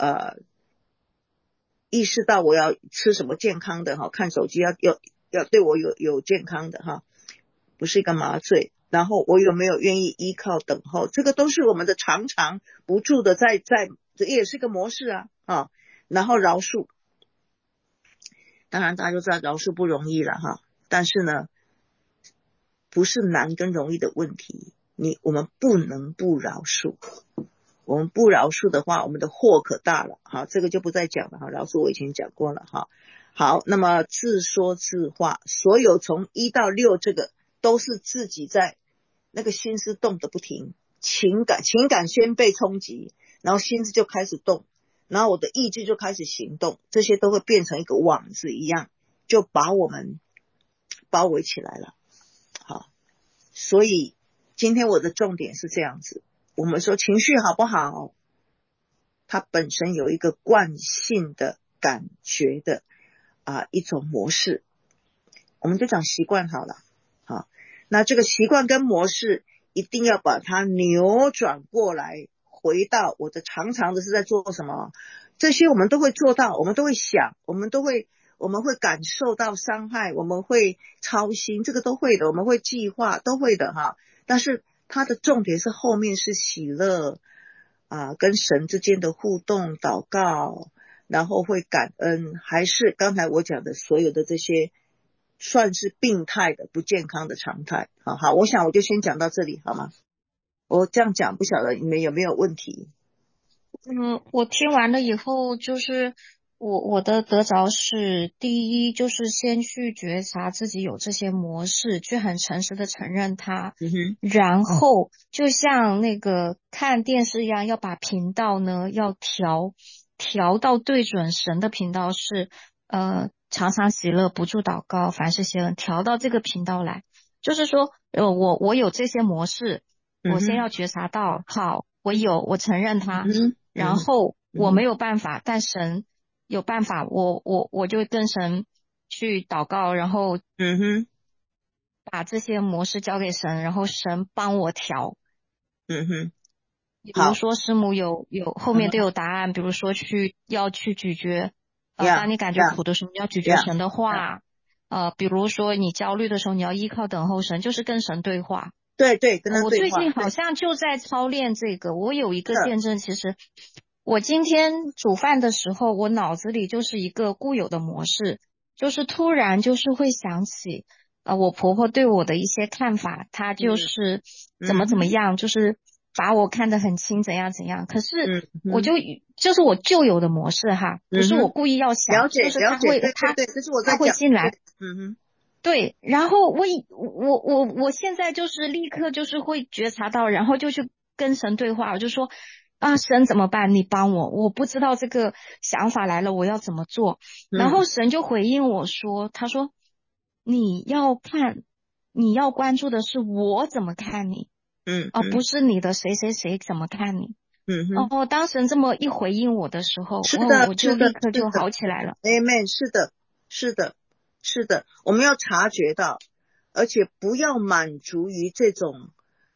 Speaker 1: 意识到我要吃什么健康的看手机要对我有健康的不是一个麻醉，然后我有没有愿意依靠等候，这个都是我们的常常不住的在这也是个模式然后饶恕，当然大家就知道饶恕不容易了但是呢不是难跟容易的问题，我们不能不饶恕，我们不饶恕的话，我们的祸可大了这个就不再讲了饶恕我以前讲过了好，那么自说自话，所有从1到6这个都是自己在那个心思动得不停，情感先被冲击，然后心思就开始动，然后我的意志就开始行动，这些都会变成一个网子一样，就把我们包围起来了所以今天我的重点是这样子，我们说情绪好不好，它本身有一个惯性的感觉的一种模式，我们就讲习惯好了那这个习惯跟模式一定要把它扭转过来，回到我的常常的是在做什么，这些我们都会做到，我们都会想，我们会感受到伤害，我们会操心，这个都会的，我们会计划，都会的但是它的重点是后面是喜乐跟神之间的互动祷告，然后会感恩，还是刚才我讲的所有的这些算是病态的不健康的常态好，我想我就先讲到这里好吗？我这样讲不晓得你们有没有问题。
Speaker 3: 我听完了以后，就是我的得着是，第一就是先去觉察自己有这些模式，去很诚实的承认它，然后就像那个看电视一样，要把频道呢要调到对准神的频道是常常喜乐，不住祷告，凡事谢恩，调到这个频道来，就是说我有这些模式，我先要觉察到，好，我承认它，然后我没有办法，但神有办法，我就跟神去祷告，然后把这些模式交给神，然后神帮我调。比如说师母有后面都有答案，比如说要去咀嚼，当你感觉苦的时候，你要咀嚼神的话，比如说你焦虑的时候，你要依靠等候神，就是跟神对话。
Speaker 1: 对对，跟他对话。
Speaker 3: 我最近好像就在操练这个。我有一个见证，其实我今天煮饭的时候，我脑子里就是一个固有的模式，就是突然就是会想起，我婆婆对我的一些看法，她就是怎么样，就是把我看得很轻，怎样怎样。可是我就是我旧有的模式哈，不是我故意要想，就是他会
Speaker 1: 对，这是我在
Speaker 3: 他会进来。
Speaker 1: 嗯
Speaker 3: 对，然后我现在就是立刻就是会觉察到，然后就去跟神对话，我就说啊，神怎么办？你帮我，我不知道这个想法来了，我要怎么做？然后神就回应我说，他说你要看，你要关注的是我怎么看你，而不是你的谁谁谁怎么看你。然后当神这么一回应我的时候，我就立刻就好起来了。
Speaker 1: Amen， 是的，我们要察觉到，而且不要满足于这种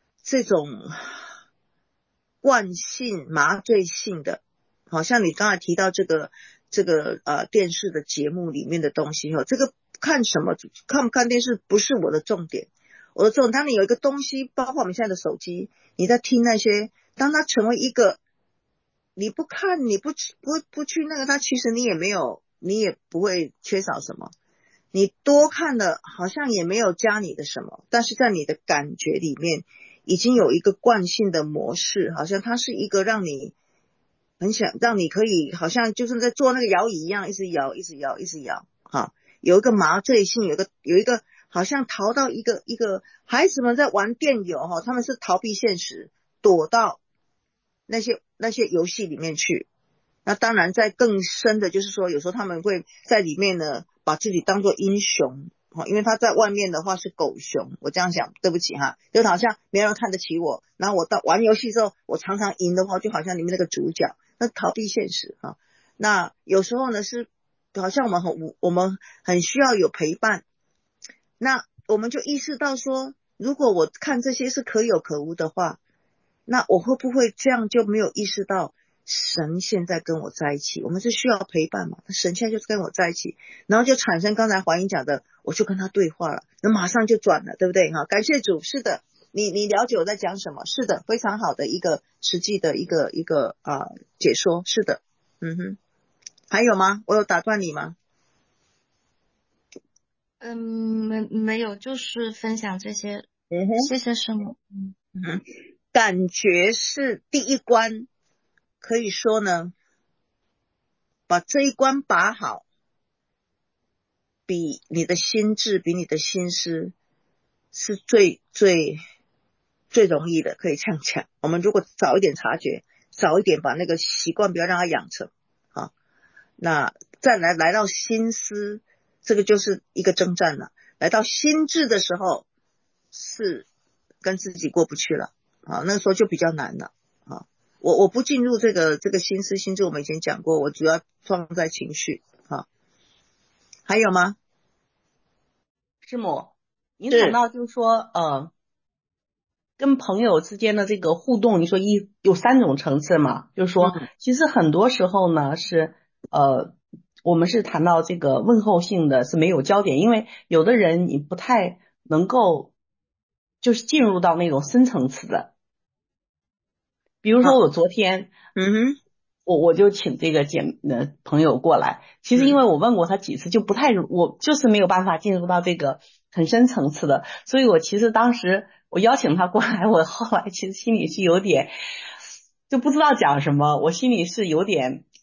Speaker 1: 惯性麻醉性的，好像你刚才提到这个电视的节目里面的东西，这个看什么看不看电视不是我的重点，我的重点当你有一个东西，包括我们现在的手机，你在听那些，当它成为一个你不看你不去那个，它其实你也不会缺少什么，你多看了好像也没有加你的什么，但是在你的感觉里面已经有一个惯性的模式，好像它是一个让你很想让你可以好像就是在做那个摇椅一样，一直摇有一个麻醉性，有一个好像逃到一个孩子们在玩电游他们是逃避现实，躲到那些游戏里面去。那当然在更深的就是说，有时候他们会在里面呢把自己当作英雄，因为他在外面的话是狗熊，我这样想对不起哈，就好像没人看得起我，然后我到玩游戏之后我常常赢的话，就好像里面那个主角，那逃避现实那有时候呢是好像我们很需要有陪伴，那我们就意识到说，如果我看这些是可有可无的话，那我会不会这样就没有意识到神现在跟我在一起，我们是需要陪伴嘛，神现在就跟我在一起，然后就产生刚才华英讲的，我就跟他对话了，那马上就转了，对不对感谢主，是的，你了解我在讲什么，是的，非常好的一个实际的一个解说，是的。还有吗？我有打断你吗？
Speaker 3: 没有，就是分享这些。谢谢师母。
Speaker 1: 感觉是第一关，可以说呢，把这一关把好，比你的心智，比你的心思是最容易的，可以这样讲。我们如果早一点察觉，早一点把那个习惯不要让它养成那再来到心思，这个就是一个征战了。来到心智的时候，是跟自己过不去了那个时候就比较难了我不进入这个心思心智，我们以前讲过，我主要放在情绪还有吗？
Speaker 2: 师母，您谈到就是说跟朋友之间的这个互动，你说有3种层次嘛，就是说其实很多时候呢是我们是谈到这个问候性的是没有焦点，因为有的人你不太能够就是进入到那种深层次的，比如说我昨天我就请这个朋友过来，其实因为我问过他几次，我就是没有办法进入到这个很深层次的，所以我其实当时我邀请他过来，我后来其实心里是有点就不知道讲什么，我心里是有点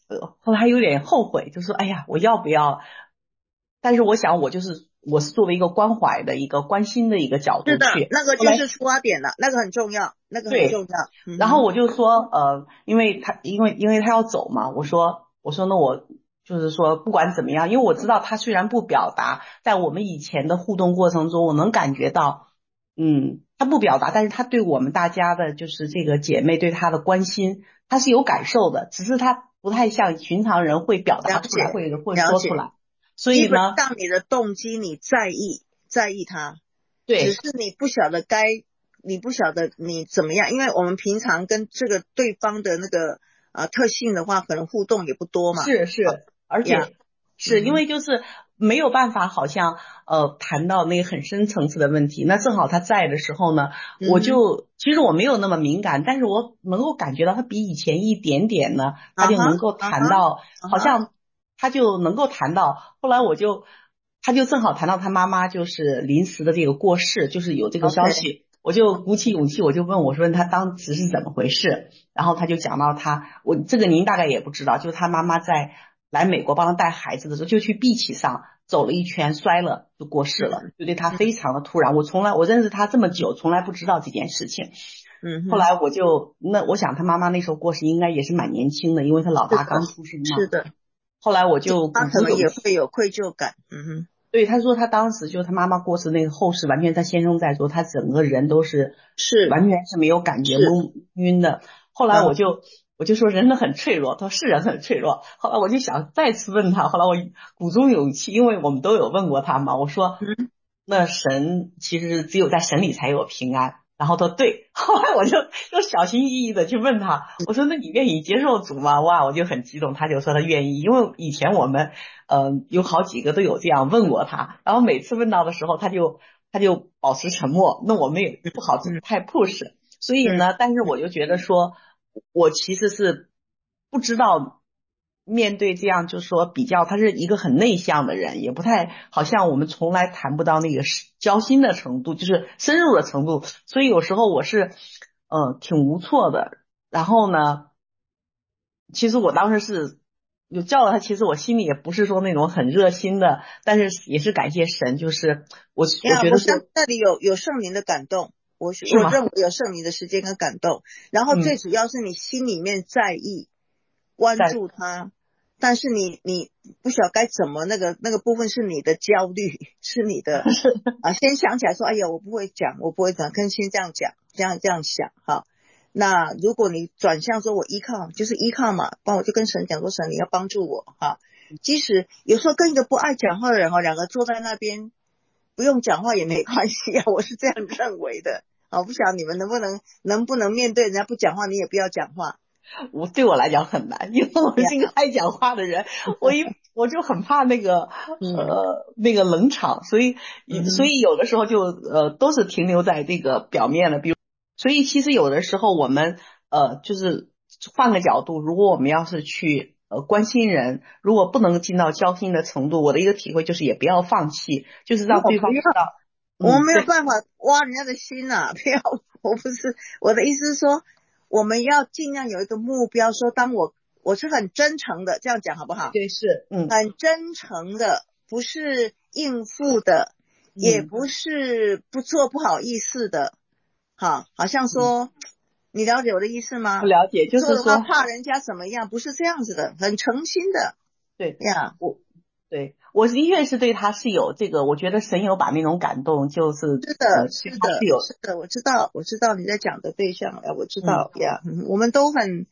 Speaker 2: 后来还有点后悔，就说哎呀，我要不要？但是我想我是作为一个关怀的一个关心的一个角度
Speaker 1: 是的，
Speaker 2: 去，
Speaker 1: 那个就是出发点了，那个很重要，那个很重要。
Speaker 2: 然后我就说因为他要走嘛，我说那我就是说不管怎么样，因为我知道他虽然不表达，在我们以前的互动过程中，我能感觉到他不表达，但是他对我们大家的就是这个姐妹对他的关心，他是有感受的，只是他不太像寻常人会表达出来，会说出来。所以呢，
Speaker 1: 基本上你的动机你在意他，
Speaker 2: 对，
Speaker 1: 只是你不晓得你怎么样，因为我们平常跟这个对方的那个特性的话，可能互动也不多嘛。
Speaker 2: 是，而且是因为就是没有办法，好像谈到那个很深层次的问题。那正好他在的时候呢，其实我没有那么敏感，但是我能够感觉到他比以前一点点呢，他就能够谈到，好像他就能够谈到。后来他就正好谈到他妈妈就是临时的这个过世，就是有这个消息。我就鼓起勇气，我就问他当时是怎么回事，然后他就讲到这个您大概也不知道，就是他妈妈在来美国帮他带孩子的时候，就去 beach 上走了一圈，摔了就过世了，就对他非常的突然。我认识他这么久，从来不知道这件事情。后来我想他妈妈那时候过世应该也是蛮年轻的，因为他老大刚出生嘛。
Speaker 1: 是的。
Speaker 2: 后来我就
Speaker 1: 他可能也会有愧疚感。
Speaker 2: 对，他说他当时就他妈妈过世那个后事，完全他先生在做，他整个人都是完全是没有感觉，懵晕的。后来我就说人很脆弱，他说是人很脆弱。后来我就想再次问他，后来我鼓足勇气，因为我们都有问过他嘛，我说那神其实只有在神里才有平安。然后他说对，后来我就又小心翼翼的去问他，我说那你愿意接受主吗？哇，我就很激动，他就说他愿意，因为以前我们有好几个都有这样问过他，然后每次问到的时候他就保持沉默，那我们也不好太 push，所以呢，但是我就觉得说我其实是不知道面对这样就是说比较，他是一个很内向的人，也不太好像我们从来谈不到那个交心的程度，就是深入的程度，所以有时候我是挺无措的。然后呢，其实我当时是有叫了他，其实我心里也不是说那种很热心的，但是也是感谢神，就是我觉得说
Speaker 1: 那里有圣灵的感动，我认为有圣灵的时间跟感动，然后最主要是你心里面在意关注他，但是你不晓得该怎么那个部分是你的焦虑，是你的先想起来说哎呀我不会讲，跟先这样讲，这样想哈。那如果你转向说我依靠嘛，帮我就跟神讲说神你要帮助我哈。即使有时候跟一个不爱讲话的人两个坐在那边不用讲话也没关系啊，我是这样认为的。好，不晓得你们能不能面对人家不讲话你也不要讲话。
Speaker 2: 对我来讲很难，因为我是一个爱讲话的人，我就很怕那个那个冷场，所以有的时候就都是停留在这个表面的，比如所以其实有的时候我们就是换个角度，如果我们要是去关心人，如果不能进到交心的程度，我的一个体会就是也不要放弃，就是让对方知道
Speaker 1: 我们没有办法挖人家的心啊，不要，我的意思是说我们要尽量有一个目标，说当我是很真诚的，这样讲好不好？
Speaker 2: 对，是
Speaker 1: 很真诚的，不是应付的，也不是不做不好意思的。好像说你了解我的意思吗？
Speaker 2: 不了解，就是说
Speaker 1: 做的话怕人家怎么样，不是这样子的，很诚心的。
Speaker 2: 对
Speaker 1: 呀，
Speaker 2: 我的确是对他是有这个，我觉得神有把那种感动，就是
Speaker 1: 是的，我知道你在讲的对象呀，我知道呀，我们都很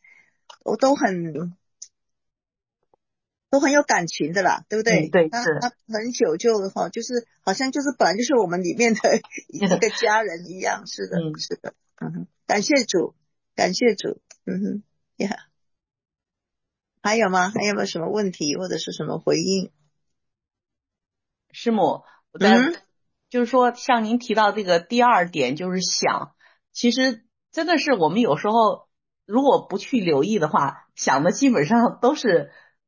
Speaker 1: 有感情的啦，对不对？
Speaker 2: 对，
Speaker 1: 他很久就是好像就是本来就是我们里面的一个家人一样，是的，是的，感谢主，呀，还有吗？还有没有什么问题或者是什么回应？
Speaker 2: 师母，就是说像您提到这个第二点，就是想，其实真的是我们有时候如果不去留意的话，想的基本上都是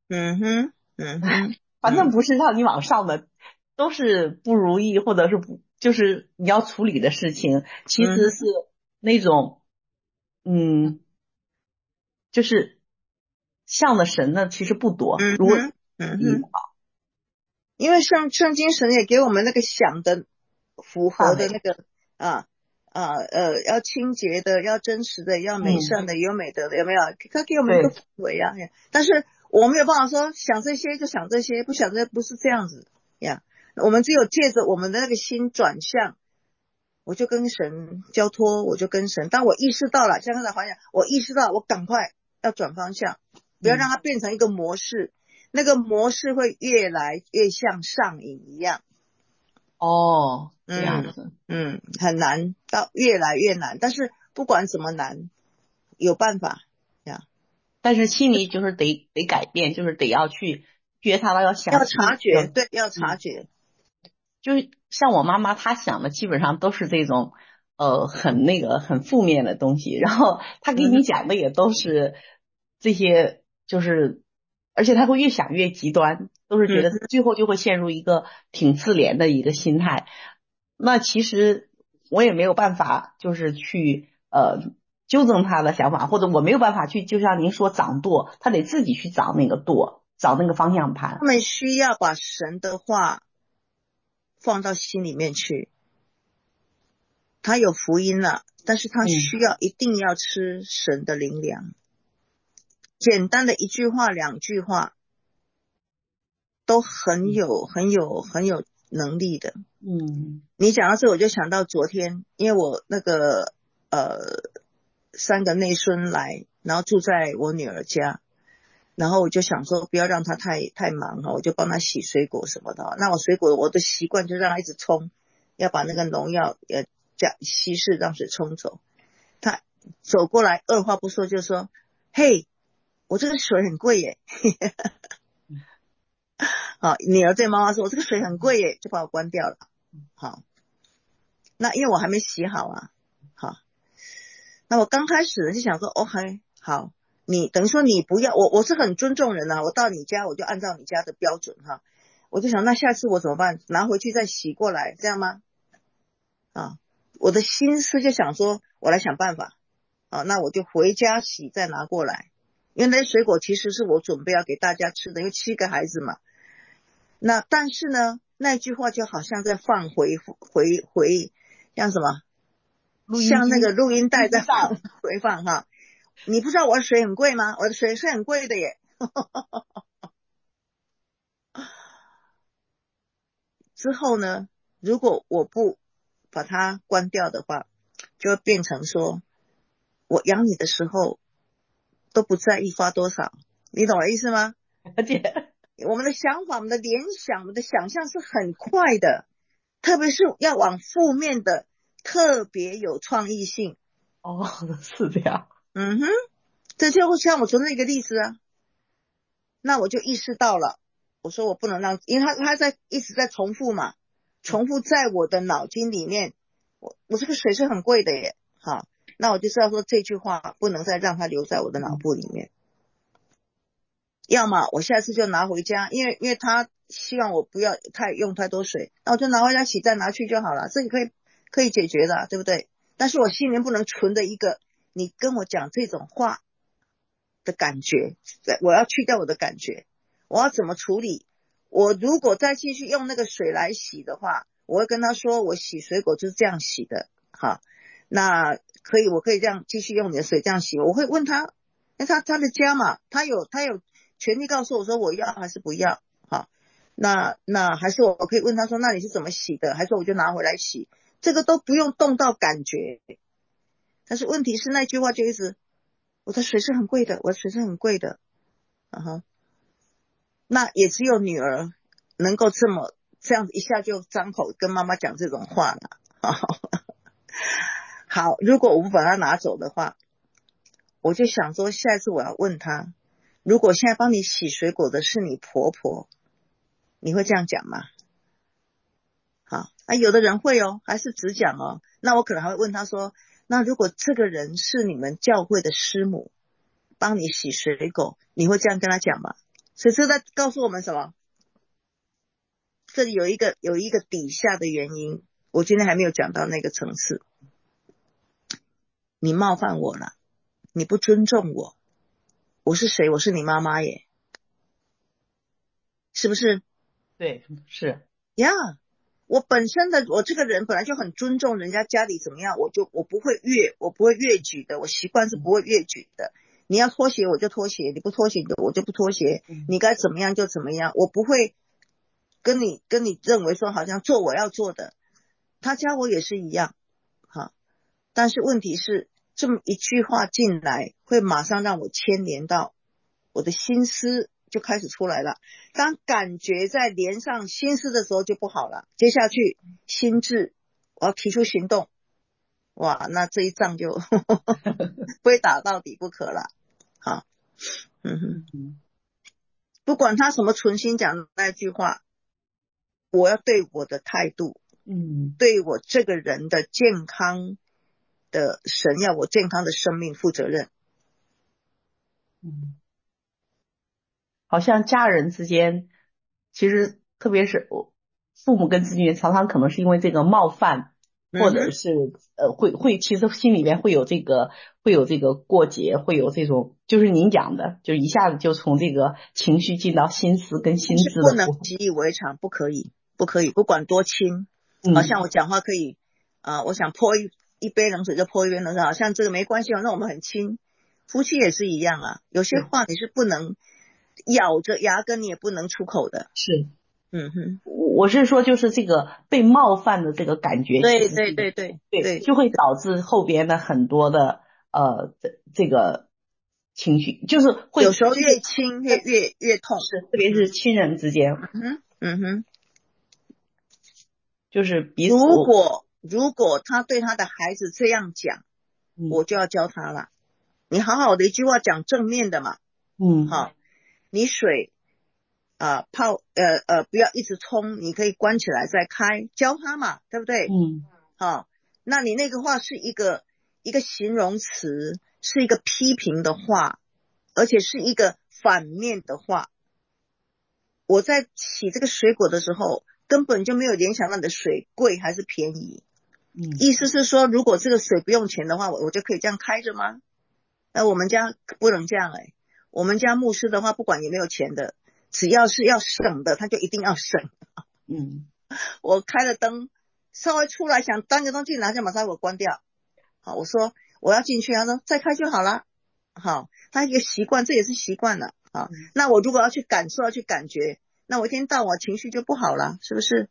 Speaker 2: 反正不是让你往上的，都是不如意或者是就是你要处理的事情，其实是那种就是像的神呢其实不多，如果
Speaker 1: 因为圣经神也给我们那个想的符合的那个要清洁的，要真实的，要美善的，有美德的，有没有？他给我们一个氛围啊。但是我没有办法说想这些就想这些，不想这些，不是这样子呀。我们只有借着我们的那个心转向，我就跟神交托，我就跟神。当我意识到了，像刚才黄讲，我意识到我赶快要转方向，不要让它变成一个模式，那个模式会越来越像上瘾一样。
Speaker 2: 这样子，
Speaker 1: 很难，到越来越难。但是不管怎么难，有办法呀。
Speaker 2: 但是心里就是得改变，就是得要去觉察到，要想，
Speaker 1: 要察觉，对，要察觉。
Speaker 2: 就是像我妈妈，她想的基本上都是这种很负面的东西，然后她给你讲的也都是这些，就是而且她会越想越极端，都是觉得最后就会陷入一个挺自怜的一个心态。那其实我也没有办法就是去纠正她的想法，或者我没有办法去，就像您说掌舵，她得自己去找那个舵，找那个方向盘。
Speaker 1: 他们需要把神的话放到心里面去。他有福音了，但是他需要一定要吃神的灵粮。简单的一句话两句话都很有能力的。你讲到这我就想到昨天，因为我那个3个内孙来，然后住在我女儿家，然后我就想说不要让他太忙，我就帮他洗水果什么的。那我水果我的习惯就让他一直冲，要把那个农药稀释让水冲走。他走过来二话不说就说，嘿，我这个水很贵耶。好，女儿对妈妈说，我这个水很贵耶，就把我关掉了。好，那因为我还没洗好啊。好，那我刚开始就想说 OK 好，你等于说你不要我是很尊重人啊，我到你家我就按照你家的标准哈。我就想那下次我怎么办，拿回去再洗过来这样吗？我的心思就想说我来想办法。那我就回家洗再拿过来，因为那些水果其实是我准备要给大家吃的，因为7个孩子嘛。那但是呢，那句话就好像在放回像什么，像那个录音带在回放哈。你不知道我的水很贵吗？我的水是很贵的耶。之后呢，如果我不把它关掉的话，就会变成说我养你的时候都不在意花多少，你懂我的意思吗？
Speaker 2: 而且
Speaker 1: 我们的想法，我们的联想，我们的想象是很快的，特别是要往负面的特别有创意性。
Speaker 2: 是这样。
Speaker 1: 这就像我昨天一个例子啊。那我就意识到了，我说我不能让，因为他在一直在重复嘛，重复在我的脑筋里面。我这个水是很贵的耶。好，那我就知道说这句话不能再让它留在我的脑部里面。要么我下次就拿回家，因为他希望我不要用太多水，那我就拿回家洗再拿去就好了，这个可以解决的，对不对？但是我心里面不能存的一个你跟我讲这种话的感觉，我要去掉我的感觉，我要怎么处理？我如果再继续用那个水来洗的话，我会跟他说我洗水果就是这样洗的。好，那可以，我可以这样继续用你的水这样洗。我会问他，因为他的家嘛，他有权利告诉我说我要还是不要。好，那还是我可以问他说那你是怎么洗的，还是我就拿回来洗，这个都不用动到感觉。但是问题是那句话就一直，我的水是很贵的，我的水是很贵的。那也只有女儿能够这样一下就张口跟妈妈讲这种话了。好，如果我不把它拿走的话，我就想说下一次我要问他，如果现在帮你洗水果的是你婆婆，你会这样讲吗？好，有的人会还是只讲那我可能还会问他说，那如果这个人是你们教会的师母帮你洗水果，你会这样跟他讲吗？所以这在告诉我们什么？这里有一个底下的原因，我今天还没有讲到那个层次。你冒犯我了，你不尊重我， 我是谁？我是你妈妈耶，是不是？
Speaker 2: 对，是
Speaker 1: 呀、我本身的我这个人本来就很尊重人家家里怎么样，我不会越矩的，我习惯是不会越矩的。你要脱鞋我就脱鞋，你不脱鞋我就不脱鞋，你该怎么样就怎么样，我不会跟你认为说好像做我要做的，他家我也是一样，哈。但是问题是这么一句话进来，会马上让我牵连到我的心思就开始出来了。当感觉在连上心思的时候就不好了，接下去心智我要提出行动，哇，那这一仗就非打到底不可了。好，不管他什么存心讲的那句话，我要对我的态度，对我这个人的健康的神要我健康的生命负责任。
Speaker 2: 好像家人之间，其实特别是父母跟子女，常常可能是因为这个冒犯，或者是会其实心里面会有这个过节，会有这种就是您讲的，就一下子就从这个情绪进到心思跟心智的部分，
Speaker 1: 不能习以为常，不可以，不管多轻，好像我讲话可以我想泼一杯冷水就泼一杯冷水，好像这个没关系那我们很亲，夫妻也是一样啊，有些话你是不能咬着牙根你也不能出口的。
Speaker 2: 是，我是说就是这个被冒犯的这个感觉，对，就会导致后边的很多的这个情绪，就是会
Speaker 1: 有时候越亲越痛，
Speaker 2: 是特别是亲人之间，就是彼此。
Speaker 1: 如果他对他的孩子这样讲，我就要教他了。你好好的一句话讲正面的嘛，好，你水泡不要一直冲，你可以关起来再开，教他嘛，对不对？好，那你那个话是一个形容词，是一个批评的话，而且是一个反面的话。我在洗这个水果的时候，根本就没有联想到你的水贵还是便宜。意思是说，如果这个水不用钱的话，我就可以这样开着吗？我们家不能这样我们家牧师的话，不管有没有钱的，只要是要省的，他就一定要省。我开了灯，稍微出来想端个东西拿下，马上给我关掉。好，我说我要进去，他说再开就好了。好，他一个习惯，这也是习惯了。好，那我如果要去感受，要去感觉，那我一天到晚情绪就不好了，是不是？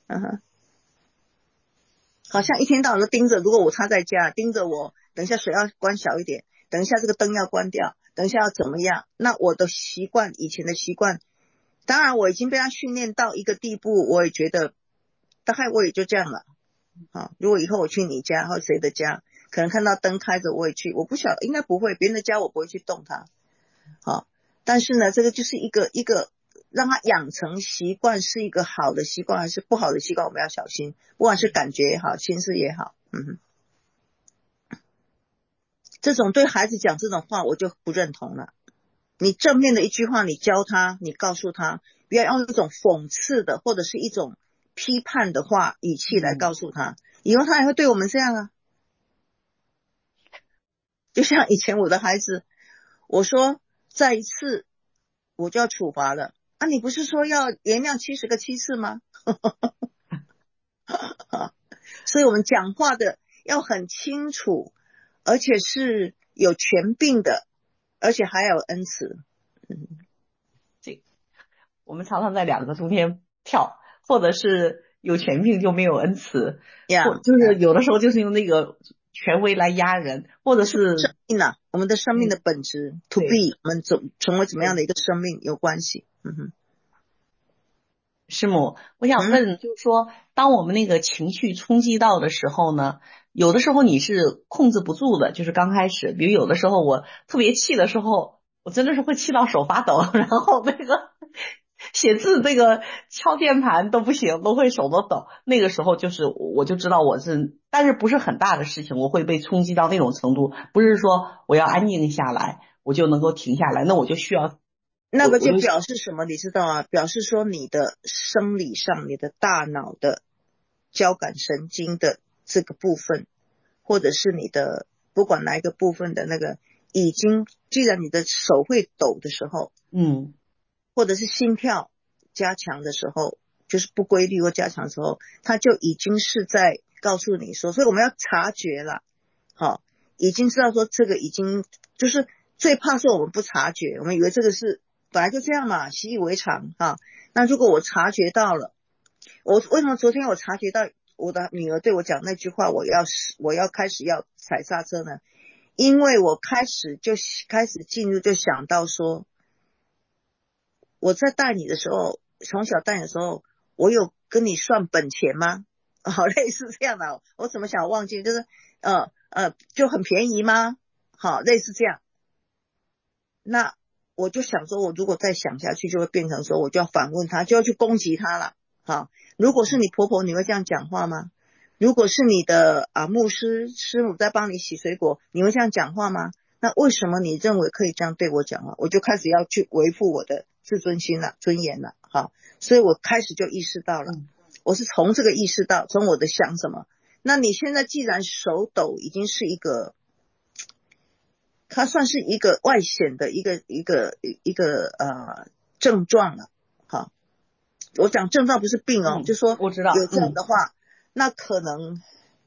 Speaker 1: 好像一天到晚都盯着，如果我他在家盯着我，等一下水要关小一点，等一下这个灯要关掉，等一下要怎么样，那我的习惯，以前的习惯，当然我已经被他训练到一个地步，我也觉得大概我也就这样了。如果以后我去你家或谁的家，可能看到灯开着我也去，我不晓得，应该不会，别人的家我不会去动它。但是呢，这个就是一个让他养成习惯，是一个好的习惯还是不好的习惯，我们要小心，不管是感觉也好，心思也好。这种对孩子讲这种话我就不认同了。你正面的一句话你教他，你告诉他，不要用一种讽刺的或者是一种批判的话语气来告诉他，以后他也会对我们这样啊。就像以前我的孩子，我说再一次我就要处罚了啊，你不是说要原谅70个7次吗？所以我们讲话的要很清楚，而且是有权柄的，而且还要有恩慈。
Speaker 2: 我们常常在两个中间跳，或者是有权柄就没有恩慈，就是有的时候就是用那个权威来压人，或者是
Speaker 1: 生命我们的生命的本质，to be， 我们成为怎么样的一个生命有关系。
Speaker 2: 师母，我想问，就是说，当我们那个情绪冲击到的时候呢，有的时候你是控制不住的，就是刚开始，比如有的时候我特别气的时候，我真的是会气到手发抖，然后那个写字这个敲键盘都不行，都会手都抖。那个时候就是我就知道我是，但是不是很大的事情，我会被冲击到那种程度，不是说我要安静下来，我就能够停下来，那我就需要。
Speaker 1: 那个就表示什么你知道啊？表示说你的生理上，你的大脑的交感神经的这个部分，或者是你的不管哪一个部分的那个已经，既然你的手会抖的时候，或者是心跳加强的时候，就是不规律或加强的时候，它就已经是在告诉你说，所以我们要察觉了，好，已经知道说这个已经就是最怕是我们不察觉，我们以为这个是本来就这样嘛，习以为常哈。那如果我察觉到了，我为什么昨天我察觉到我的女儿对我讲那句话，我要开始要踩刹车呢？因为我开始进入就想到说，我在带你的时候，从小带你的时候，我有跟你算本钱吗？好，类似这样的，我怎么想忘记，就是就很便宜吗？好，类似这样。那我就想说，我如果再想下去，就会变成说，我就要反问他，就要去攻击他了。好，如果是你婆婆，你会这样讲话吗？如果是你的牧师师母在帮你洗水果，你会这样讲话吗？那为什么你认为可以这样对我讲话？我就开始要去维护我的自尊心了、尊严了。好，所以我开始就意识到了，我是从这个意识到，从我的想什么。那你现在既然手抖，已经是一个，它算是一个外显的一个症状了。好，我讲症状不是病哦，就说
Speaker 2: 我知道
Speaker 1: 有这样的话，那可能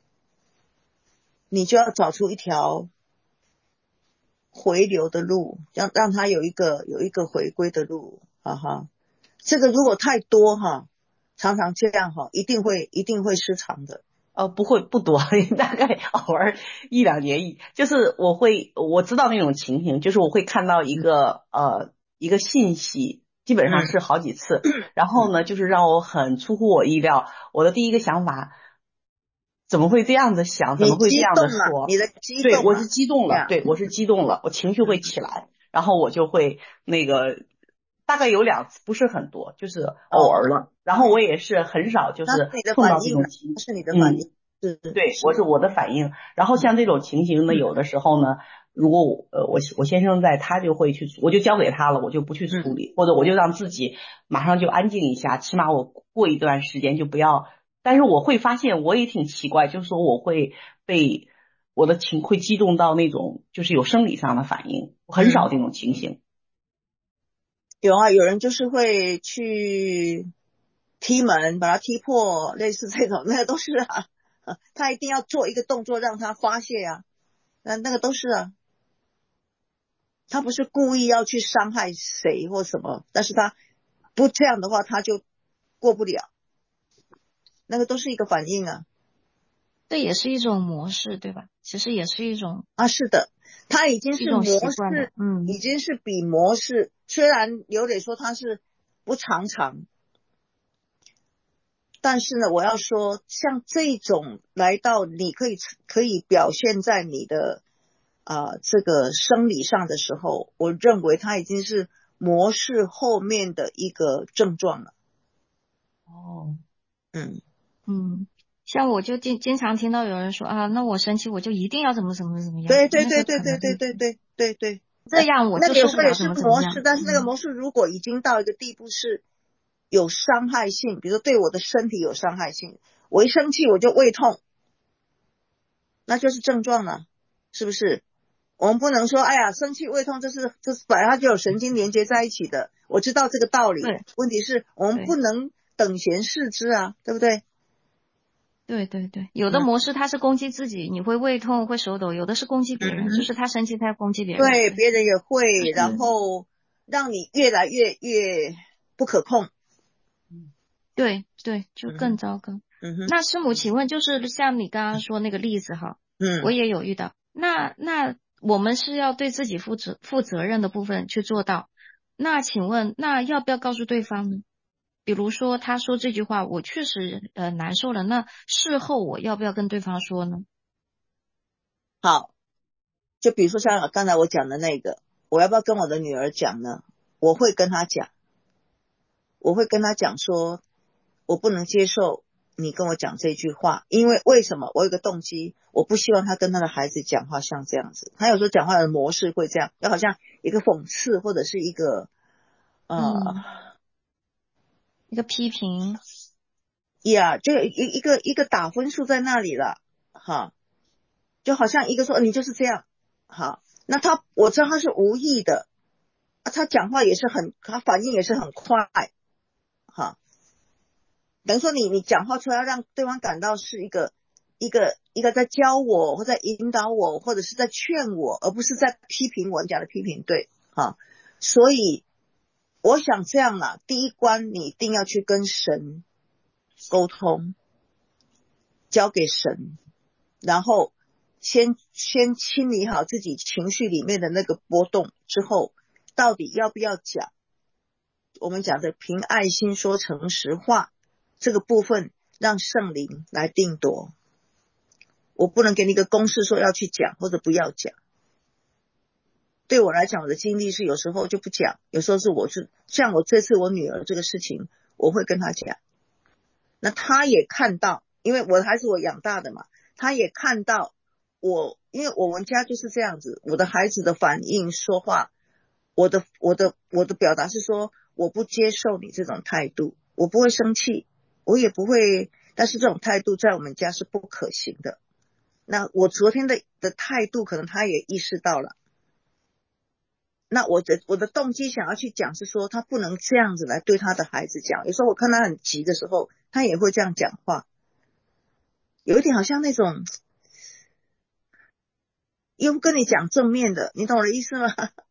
Speaker 1: 你就要找出一条回流的路，让它有一个回归的路，哈哈。这个如果太多哈，常常这样哈，一定会失常的。
Speaker 2: 不会不多，大概偶尔一两年，就是我知道那种情形，就是我会看到一个信息，基本上是好几次，然后呢，就是让我很出乎我意料。我的第一个想法，怎么会这样子想？怎么会这样子说？
Speaker 1: 你的激动，
Speaker 2: 对，我是激动了，对，我是激动了，我情绪会起来，然后我就会大概有2次，不是很多，就是偶尔了。然后我也是很少就是碰到这种情形，
Speaker 1: 是你的反应，
Speaker 2: 对，我的反应。然后像这种情形呢，有的时候呢，如果我先生在，他就会去，我就交给他了，我就不去处理，或者我就让自己马上就安静一下，起码我过一段时间就不要。但是我会发现我也挺奇怪，就是说我会被我的会激动到那种就是有生理上的反应，很少这种情形。
Speaker 1: 有啊，有人就是会去踢门，把它踢破，类似这种，那个都是啊，他一定要做一个动作让他发泄啊，那个都是啊，他不是故意要去伤害谁或什么，但是他不这样的话他就过不了，那个都是一个反应啊。
Speaker 3: 这也是一种模式，对吧？其实也是一种
Speaker 1: 是的，它已经是模式，已经是比模式，虽然刘磊说它是不常，但是呢，我要说像这种来到你可以表现在你的这个生理上的时候，我认为它已经是模式后面的一个症状了。
Speaker 3: 像我就经常听到有人说那我生气我就一定要怎么样。
Speaker 1: 对，
Speaker 3: 这样我就受不了怎么样。
Speaker 1: 但是那个模式如果已经到一个地步是有伤害性，比如说对我的身体有伤害性，我一生气我就胃痛，那就是症状了，是不是？我们不能说生气胃痛这是本来它就有神经连接在一起的，我知道这个道理，问题是我们不能等闲视之啊，对不对？
Speaker 3: 对，有的模式它是攻击自己，你会胃痛会手抖，有的是攻击别人，就是他生气他要攻击别人，
Speaker 1: 对，别人也会，然后让你越来越不可控。
Speaker 3: 对，就更糟糕。那师母，请问就是像你刚刚说那个例子哈，我也有遇到。那我们是要对自己负责任的部分去做到。那请问，那要不要告诉对方呢？比如说他说这句话，我确实难受了，那事后我要不要跟对方说呢？
Speaker 1: 好，就比如说像刚才我讲的那个，我要不要跟我的女儿讲呢？我会跟她讲说，我不能接受你跟我讲这句话，因为为什么？我有个动机，我不希望他跟他的孩子讲话像这样子。他有时候讲话的模式会这样，就好像一个讽刺或者是一个
Speaker 3: 一个批评
Speaker 1: 呀，就一个打分数在那里了哈，就好像一个说你就是这样，好， 那我知道他是无意的，他讲话也是他反应也是很快，哈，等于说你讲话出来要让对方感到是一个在教我或在引导我或者是在劝我，而不是在批评我。你讲的批评对，哈，所以我想这样啦，第一关你一定要去跟神沟通，交给神，然后先清理好自己情绪里面的那个波动之后，到底要不要讲我们讲的凭爱心说诚实话，这个部分让圣灵来定夺。我不能给你一个公式说要去讲或者不要讲。对我来讲，我的经历是有时候就不讲，有时候是像我这次我女儿这个事情，我会跟她讲。那她也看到，因为我的孩子我养大的嘛，她也看到因为我们家就是这样子，我的孩子的反应说话，我的表达是说，我不接受你这种态度，我不会生气，我也不会，但是这种态度在我们家是不可行的。那我昨天的态度可能他也意识到了，那我的动机想要去讲是说，他不能这样子来对他的孩子讲。有时候我看他很急的时候，他也会这样讲话，有一点好像那种又不跟你讲正面的，你懂我的意思吗？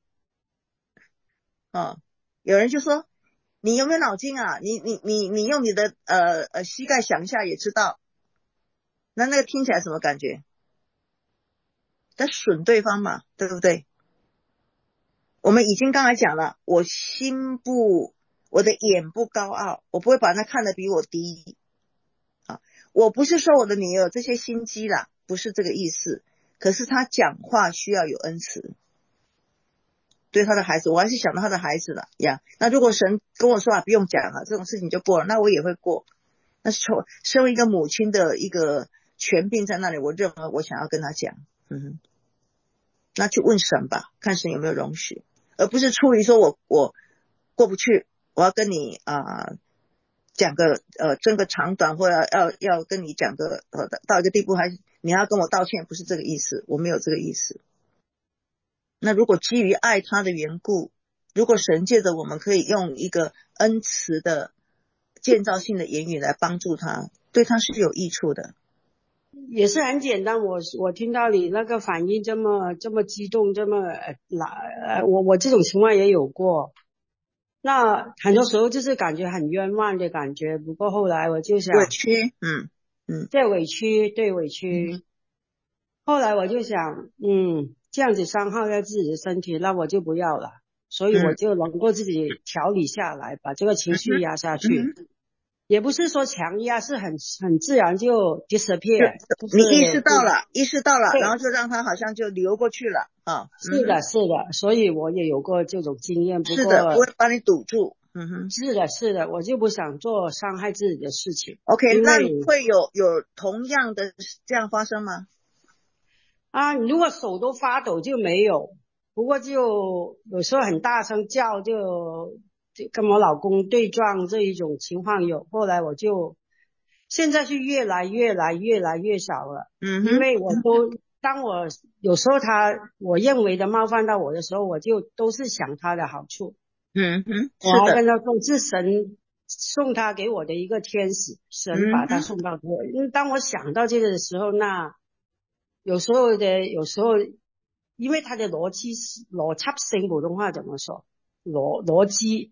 Speaker 1: 有人就说你有没有脑筋啊？你用你的膝盖想一下也知道，那个听起来什么感觉？在损对方嘛，对不对？我们已经刚才讲了，我的眼不高傲，我不会把他看得比我低啊。我不是说我的女儿有这些心机啦，不是这个意思。可是他讲话需要有恩慈，对他的孩子，我还是想到他的孩子了呀。那如果神跟我说不用讲啊，这种事情就过了，那我也会过。那是身为一个母亲的一个权柄在那里，我认为我想要跟他讲，那去问神吧，看神有没有容许，而不是出于说我过不去，我要跟你讲个争个长短，或者要跟你讲个到一个地步，还是你要跟我道歉，不是这个意思，我没有这个意思。那如果基于爱他的缘故，如果神借着我们可以用一个恩慈的建造性的言语来帮助他，对他是有益处的。
Speaker 4: 也是很简单，我听到你那个反应这么激动，这么我这种情况也有过。那很多时候就是感觉很冤枉的感觉，不过后来我就想
Speaker 1: 委屈，
Speaker 4: 对委屈，后来我就想这样子伤害了自己的身体，那我就不要了，所以我就能够自己调理下来，把这个情绪压下去。也不是说强压，是很自然就 disappear。
Speaker 1: 你意识到了，然后就让他好像就流过去了啊。
Speaker 4: 是的，所以我也有过这种经验。
Speaker 1: 是的，不会把你堵住。
Speaker 4: 是的，我就不想做伤害自己的事情。
Speaker 1: OK， 那你会有同样的这样发生吗？
Speaker 4: 如果手都发抖就没有，不过就有时候很大声叫，就跟我老公对撞这一种情况有。后来我就现在是越来越少了。因为当我有时候我认为的冒犯到我的时候，我就都是想他的好处。我还跟他说是神送他给我的一个天使，神把他送到我。当我想到这个的时候，那有时候因为他的逻辑性普通话怎么说？逻辑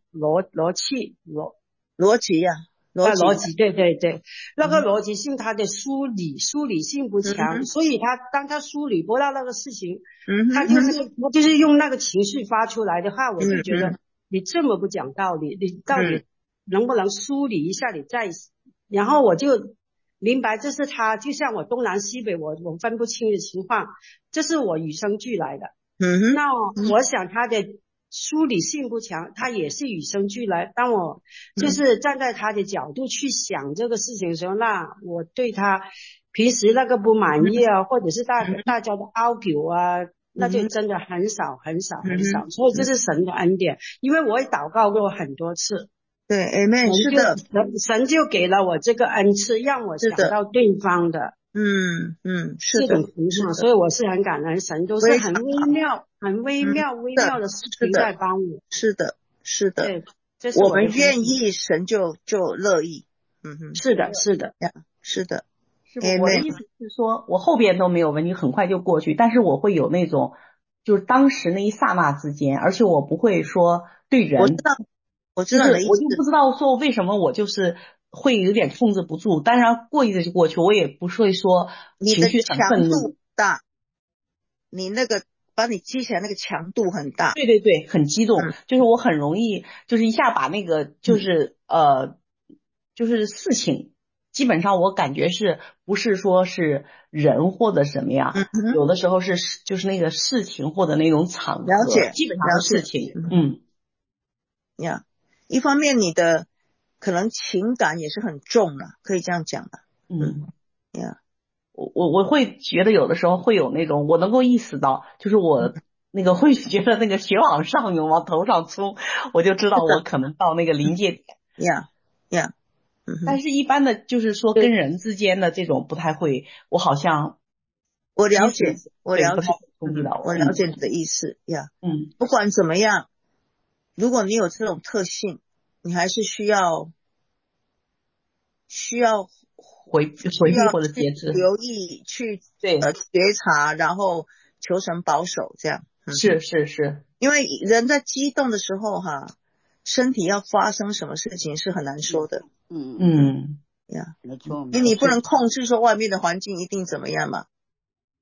Speaker 4: 对，那个逻辑性他的梳理性不强，所以当他梳理不到那个事情，他就是用那个情绪发出来的话，我就觉得你这么不讲道理，你到底能不能梳理一下？然后我就明白这是他，就像我东南西北我分不清的情况，这是我与生俱来的。那我想他的梳理性不强，他也是与生俱来。当我就是站在他的角度去想这个事情的时候，那我对他平时那个不满意或者是大家的argue那就真的很少。所以这是神的恩典，因为我也祷告过很多次。
Speaker 1: 对 ，Amen， 是的，
Speaker 4: 神就给了我这个恩赐，让我想到对方的。
Speaker 1: 是的，
Speaker 4: 这种情况，所以我是很感恩，神都是很微妙， 很微妙的事情在帮我。
Speaker 1: 是的，是的，
Speaker 4: 对，这是
Speaker 1: 我们愿意，神就乐意。
Speaker 4: 是的，是的，
Speaker 1: 是的。
Speaker 2: 是不？我的意思是说，我后边都没有问题，很快就过去，但是我会有那种，就是当时那一刹那之间，而且我不会说对人，
Speaker 1: 我知道你的意思，
Speaker 2: 我就不知道说为什么我就是会有点控制不住，当然过一阵就过去，我也不会说情绪很愤怒
Speaker 1: 大，你那个把你激起来那个强度很大，
Speaker 2: 对对对，很激动，就是我很容易就是一下把那个就是就是事情。基本上我感觉是不是说是人或者什么样，有的时候是就是那个事情或者那种场合，
Speaker 1: 了解，
Speaker 2: 基本上是事情，
Speaker 1: 一方面你的可能情感也是很重了，可以这样讲的，
Speaker 2: 我会觉得有的时候会有那种我能够意识到，就是我那个会觉得那个血往上涌，往头上冲，我就知道我可能到那个临界点。但是一般的就是说跟人之间的这种不太会，我好像
Speaker 1: 我了解
Speaker 2: 我了解
Speaker 1: 你的意思呀。不管怎么样，如果你有这种特性，你还是需要
Speaker 2: 回避或者节制，
Speaker 1: 留意去觉察，然后求神保守这样。
Speaker 2: 是，
Speaker 1: 因为人在激动的时候身体要发生什么事情是很难说的。
Speaker 5: 没错，
Speaker 1: 因为你不能控制说外面的环境一定怎么样嘛。